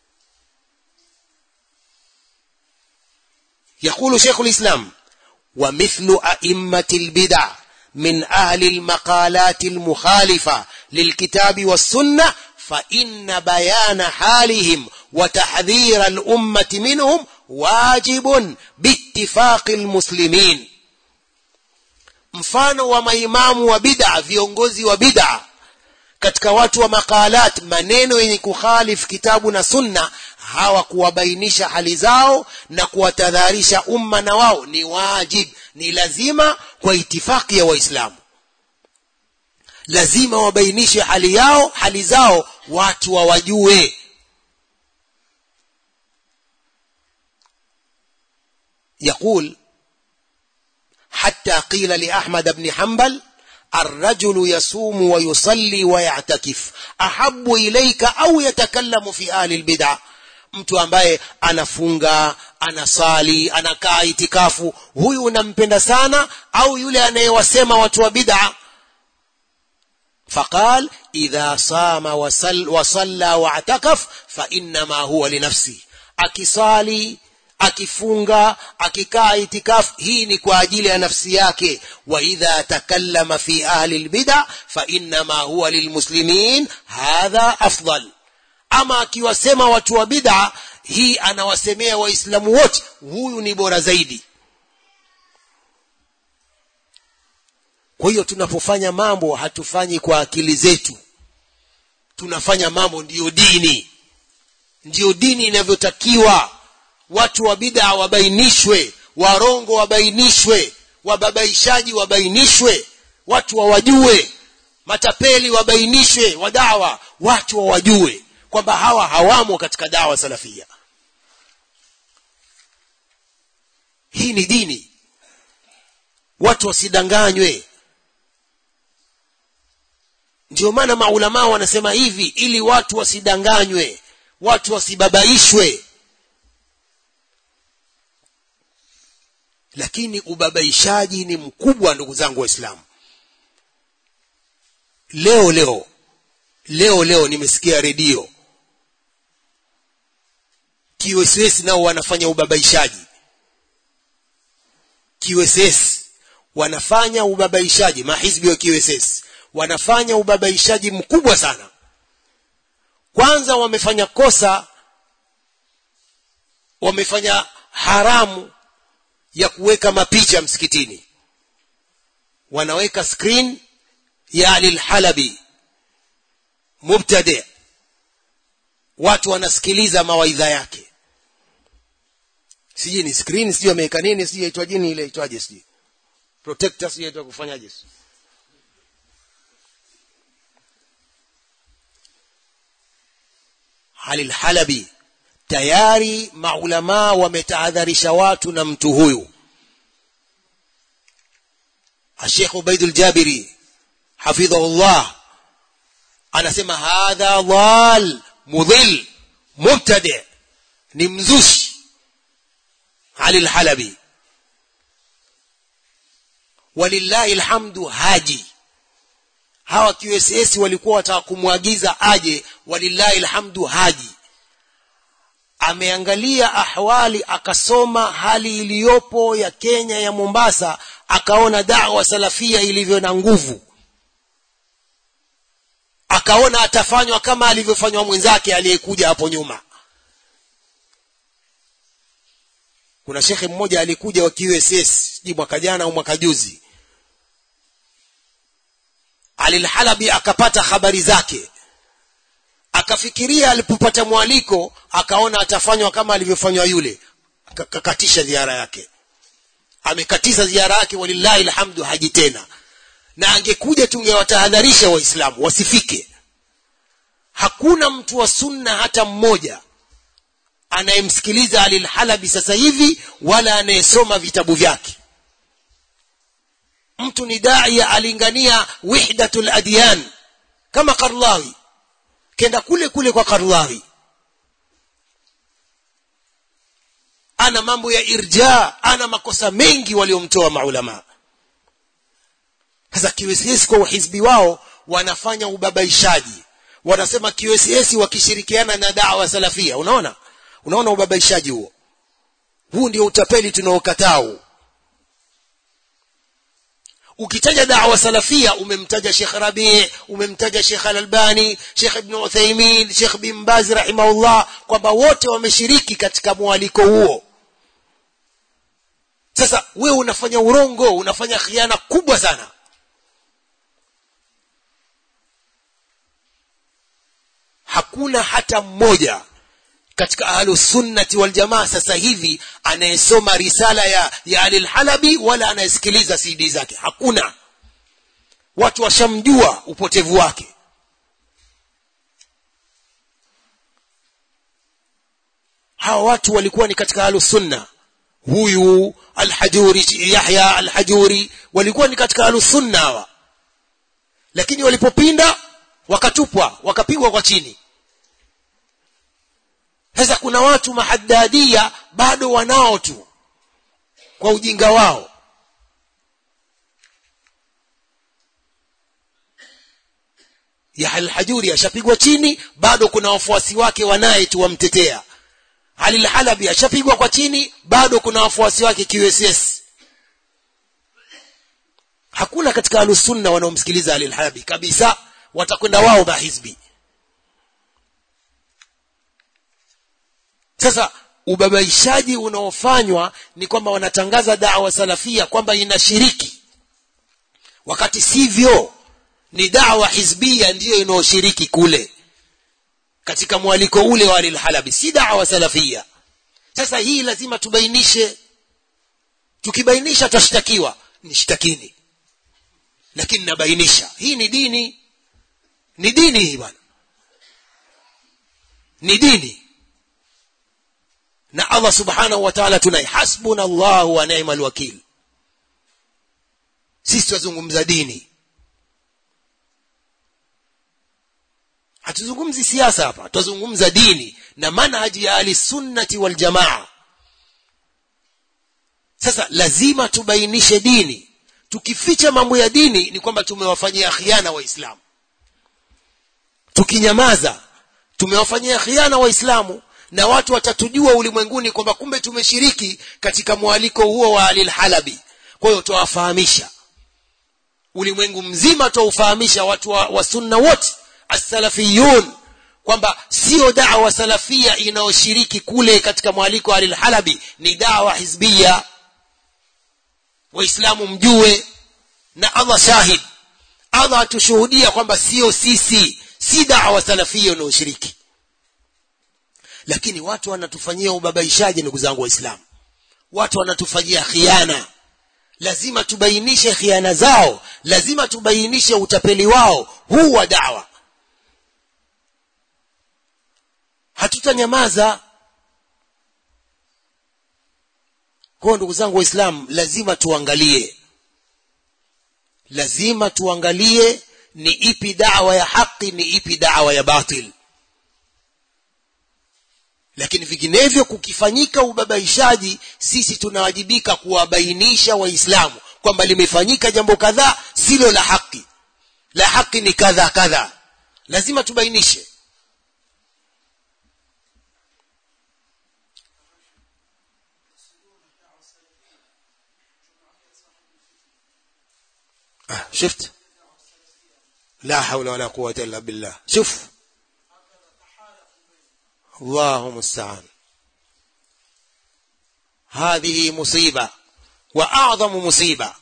يقول شيخ الإسلام ومثل أئمة البدع من أهل المقالات المخالفة للكتاب والسنة فإن بيان حالهم وتحذير الأمة منهم واجب باتفاق المسلمين. mfano wa maimamu wa bid'a, viongozi wa bid'a katika watu wa maqalat, maneno yenye kukhalifu kitabu na sunna, hawa kuwabainisha hali zao na kuwatadharisha umma na wao ni wajib, ni lazima kwa itifaki ya Waislamu. Lazima wabainishe hali yao, hali zao watu wawajue. يقول حتى قيل لأحمد بن حنبل الرجل يصوم ويصلي ويعتكف أحب إليك أو يتكلم في أهل البدع. mtu ambaye anafunga, anasali, anakaa itikafu, huyu unampenda sana au yule anayewasema watu wa bid'a? فقال إذا صام وصلى واعتكف فإنما هو لنفسه. akisali, akifunga, akikaa itikaf, hii ni kwa ajili ya nafsi yake. wa idha takallama fi ahli albid'a fa inma huwa lilmuslimin hadha afdal. ama akiwasema watu wa bid'a, hii anawasemea waislamu wote, huyu ni bora zaidi. Kwa hiyo tunapofanya mambo hatufanyi kwa akili zetu, tunafanya mambo ndiyo dini, ndiyo dini inavyotakiwa. Watu wa bid'a wabainishwe, warongo wabainishwe, wababaishaji wabainishwe, watu wawajue, matapeli wabainishwe, wadawa watu wawajue kwamba hawa hawamo katika dawa salafia. Hii ni dini, watu wasidanganywe. Ndio maana maulama wanasema hivi, ili watu wasidanganywe, watu wasibabaishwe. Lakini ubabaishaji ni mkubwa, ndugu zangu Waislamu. Leo nimesikia redio QSS nao wanafanya ubabaishaji. QSS wanafanya ubabaishaji, mahizbi wa QSS wanafanya ubabaishaji mkubwa sana. Kwanza wamefanya kosa, wamefanya haramu ya kuweka mapicha msikitini. Wanaweka screen ya Ali al-Halabi mubtadi, watu wanasikiliza mawaidha yake. Sijui ni screen, sijui ameweka nini, sijui aitwa jini ile aitwaje, sijui protector, sijui aitwa kufanyaje. Ali al-Halabi tayari maulama wametahadharisha watu na mtu huyu. Sheikh Ubaid al-Jabiri hafidhahullah anasema hadha dhal mudhil mubtadi, ni mzushi Ali al-Halabi. Walillahi alhamdu haji. Hawa QSS walikuwa wataka kumwagiza aje, walillahi alhamdu haji. Ameangalia ahwali, akasoma hali iliyopo ya Kenya, ya Mombasa, akaona da'wa salafia ilivyo na nguvu, akaona atafanywa kama alivyofanywa mwenzake aliyekuja hapo nyuma. kuna shekhe mmoja alikuja wa QSS sijui mwaka jana au mwaka juzi, Ali al-Halabi akapata habari zake, akafikiria alipopata mwaliko akaona atafanywa kama alivyofanywa yule, akakatisha ziara yake. Amekatiza ziara yake, walillahi alhamdu, haji tena. Na angekuja tungewatahadharisha waislamu wasifike. Hakuna mtu wa sunna hata mmoja anayemsikiliza Ali al-Halabi sasa hivi wala anayesoma vitabu vyake. Mtu ni daia alingania wahdatul adyan kama Qarlawi, kenda kule kule kwa Qarlawi, ana mambo ya irja, ana makosa mengi waliomtoa maulama. Sasa QSS kwa uhizbi wao wanafanya ubabaishaji, wanasema QSS wakishirikiana na da'wa salafia. Unaona ubabaishaji huo. Huu ndio utapeli tunaokataa. Ukitaja da'wa salafia umemtaja Sheikh Rabi', umemtaja Sheikh Al-Albani, Sheikh Ibn Uthaymeen, Sheikh Bin Baz rahimahullah, kwamba wote wameshiriki katika mwaliko huo. Sasa wewe unafanya urongo, unafanya khiana kubwa sana. Hakuna hata mmoja katika ahlus sunnati wal jamaa sasa hivi anayesoma risala ya Ali al-Halabi wala anayesikiliza CD zake. Hakuna. Watu washamjua upotevu wake. Hawa watu walikuwa ni katika ahlus sunna. Huyu al-Hajuri, Yahya al-Hajuri, walikuwa ni katika ahlus sunna hawa. Lakini walipopinda wakatupwa, wakapigwa kwa chini. Sasa kuna watu mahaddadia bado wanao tu kwa ujinga wao. Ya al-Hajuri ashapigwa chini, bado kuna wafuasi wake wanaye tu wamtetea. Ali al-Halabi ashapigwa kwa chini, bado kuna wafuasi wake QSS. Hakuna katika ahlus-sunna wanaomsikiliza Ali al-Halabi kabisa, watakwenda wao mahizbi. Sasa ubabaishaji unaofanywa ni kwamba wanatangaza da'wa salafia kwamba inashiriki, wakati sivyo. Ni da'wa hizbia ndiyo inaoshiriki kule katika mwaliko ule wa Ali al-Halabi, si da'wa salafia. Sasa hii lazima tubainishe. Tukibainisha tutashtakiwa, nishtakini, lakini nabainisha. Hii ni dini, ni dini hii bwana, ni dini. Na Allah subhanahu wa ta'ala tunai hasbunallahu wa ni'mal wakil. Sisi tuzungumza dini, hatuzungumzi siasa hapa, tuzungumza dini na manhaji ya ahli sunnati wal jamaa. Sasa lazima tubainishe dini. Tukificha mambo ya dini ni kwamba tumewafanyia khiana waislamu. Tukinyamaza tumewafanyia khiana waislamu, na watu watatujua ulimwenguni kwamba kumbe tumeshiriki katika mwaliko huo wa Ali al-Halabi. Kwa hiyo tuwafahamisha ulimwengu mzima, tuwafahamisha watu wa sunna wote as-salafiyun kwamba sio da'wa salafia inaoshiriki kule katika mwaliko wa Ali al-Halabi, ni da'wa hizbia. Waislamu mjue, na Allah shahid, Allah atushuhudia kwamba sio sisi, si da'wa salafia inaoshiriki. Lakini watu wanatufanyia ubabaishaji, ndugu zangu waislamu. Watu wanatufanyia khiana. Lazima tubainishe khiana zao, lazima tubainishe utapeli wao huu wa da'wa. Hatutanyamaza. Kwa ndugu zangu waislamu, lazima tuangalie ni ipi da'wa ya haki, ni ipi da'wa ya batil. Lakini vinginevyo kukifanyika ubabaishaji, sisi tunawajibika kuwabainisha waislamu kwamba limefanyika jambo kadhaa silo la haki. La haki ni kadha kadha. Lazima tubainishe. شفت؟ لا حول ولا قوة إلا بالله. شوف الله المستعان. hadhihi musiba wa a'dhamu musiba.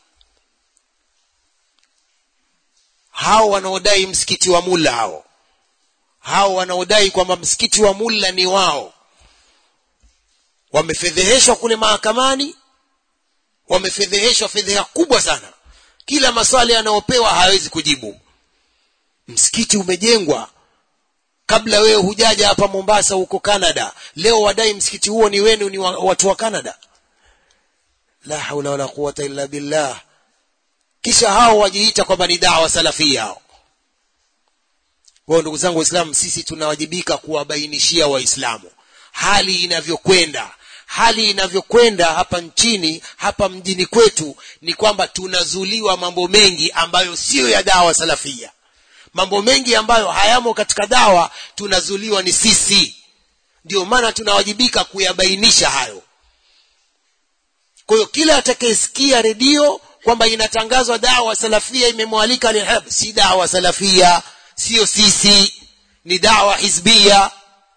Hao wanaodai msikiti wa mulla, hao wanaodai kwamba msikiti wa mulla ni wao, wamefedheheshwa kule mahakamani, wamefedheheshwa fedheha kubwa sana. Kila maswali anaopewa hawezi kujibu. Msikiti umejengwa kabla wewe hujaja hapa Mombasa huko Canada, leo wadai msikiti huo ni wenu, ni watu wa Canada. La haula wala quwwata illa billah. Kisha hao wajiita kwamba ni da'wa salafia hao. Kwa ndugu zangu Waislamu, sisi tunawajibika kuwabainishia Waislamu hali inavyokwenda. Hali inavyokwenda hapa nchini, hapa mjini kwetu, ni kwamba tunazuliwa mambo mengi ambayo sio ya dawa salafia. Mambo mengi ambayo hayamo katika dawa tunazuliwa ni sisi. Ndio maana tunawajibika kuyabainisha hayo. Kwa hiyo kila atakayesikia redio kwamba inatangazwa dawa salafia imemwalika Al-Hab, si dawa salafia, sio sisi, ni dawa hizbia.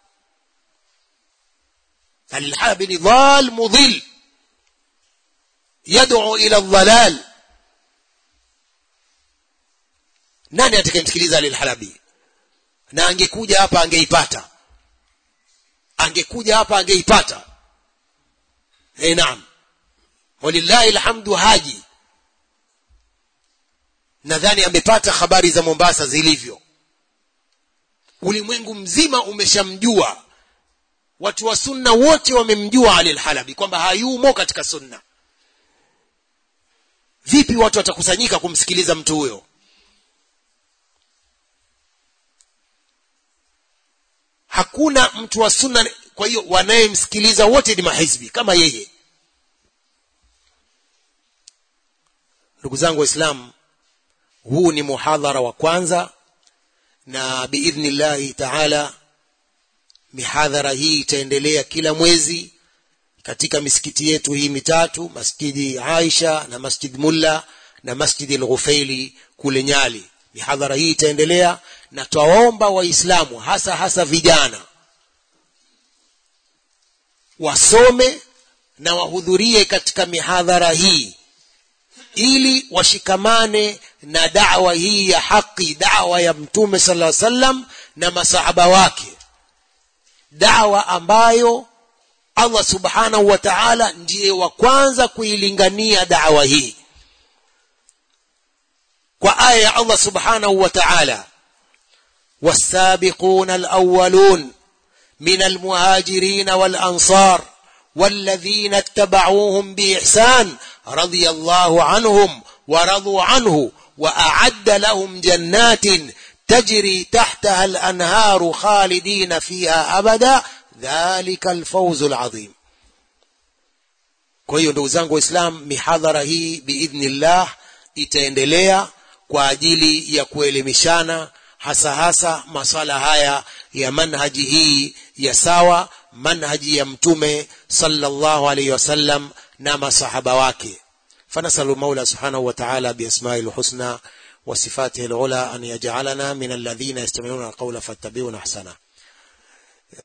Al-Hab ni dhal mudhil yad'u ila dhalal. Nani atakayemsikiliza Al-Halabi? Na angekuja hapa angeipata, angekuja hapa angeipata. Naam, walillahi alhamdu. Haji nadhani amepata habari za Mombasa zilivyo. Ulimwengu mzima umeshamjua, watu wa sunna wote wamemjua Al-Halabi kwamba hayumo katika sunna. Vipi watu watakusanyika kumsikiliza mtu huyo? Hakuna mtu wa sunna. Kwa hiyo wanayemsikiliza wote ni mahizbi kama yeye. Ndugu zangu Waislamu, huu ni muhadhara wa kwanza, na biidhnillahi ta'ala mihadhara hii itaendelea kila mwezi katika misikiti yetu hii mitatu, Masjidi Aisha na Masjid Mulla na Masjid Al-Ghufaili kule Nyali. Mihadhara hii itaendelea, na twaomba Waislamu hasa vijana wasome na wahudhurie katika mihadhara hii ili washikamane na da'wa hii ya haki, da'wa ya Mtume sallallahu alaihi wasallam na masahaba wake, da'wa ambayo Allah subhanahu wa ta'ala ndiye wa kwanza kuilingania da'wa hii. Kwa aya ya Allah subhanahu wa ta'ala, والسابقون الأولون من المهاجرين والأنصار والذين اتبعوهم بإحسان رضي الله عنهم ورضوا عنه وأعد لهم جنات تجري تحتها الأنهار خالدين فيها أبدا ذلك الفوز العظيم. Kwa hiyo ndugu zangu Waislamu, mihadhara hii biidhnillah itaendelea kwa ajili ya kuelimishana hasa maswala haya ya manhaji hii ya sawa, manhaji ya Mtume sallallahu alayhi wasallam na masahaba wake. Fanasalu Mola subhanahu wa ta'ala biasma'il husna wa sifatihi al-ula an yaj'alana min alladhina yastami'una al-qawla fattabi'una ahsana.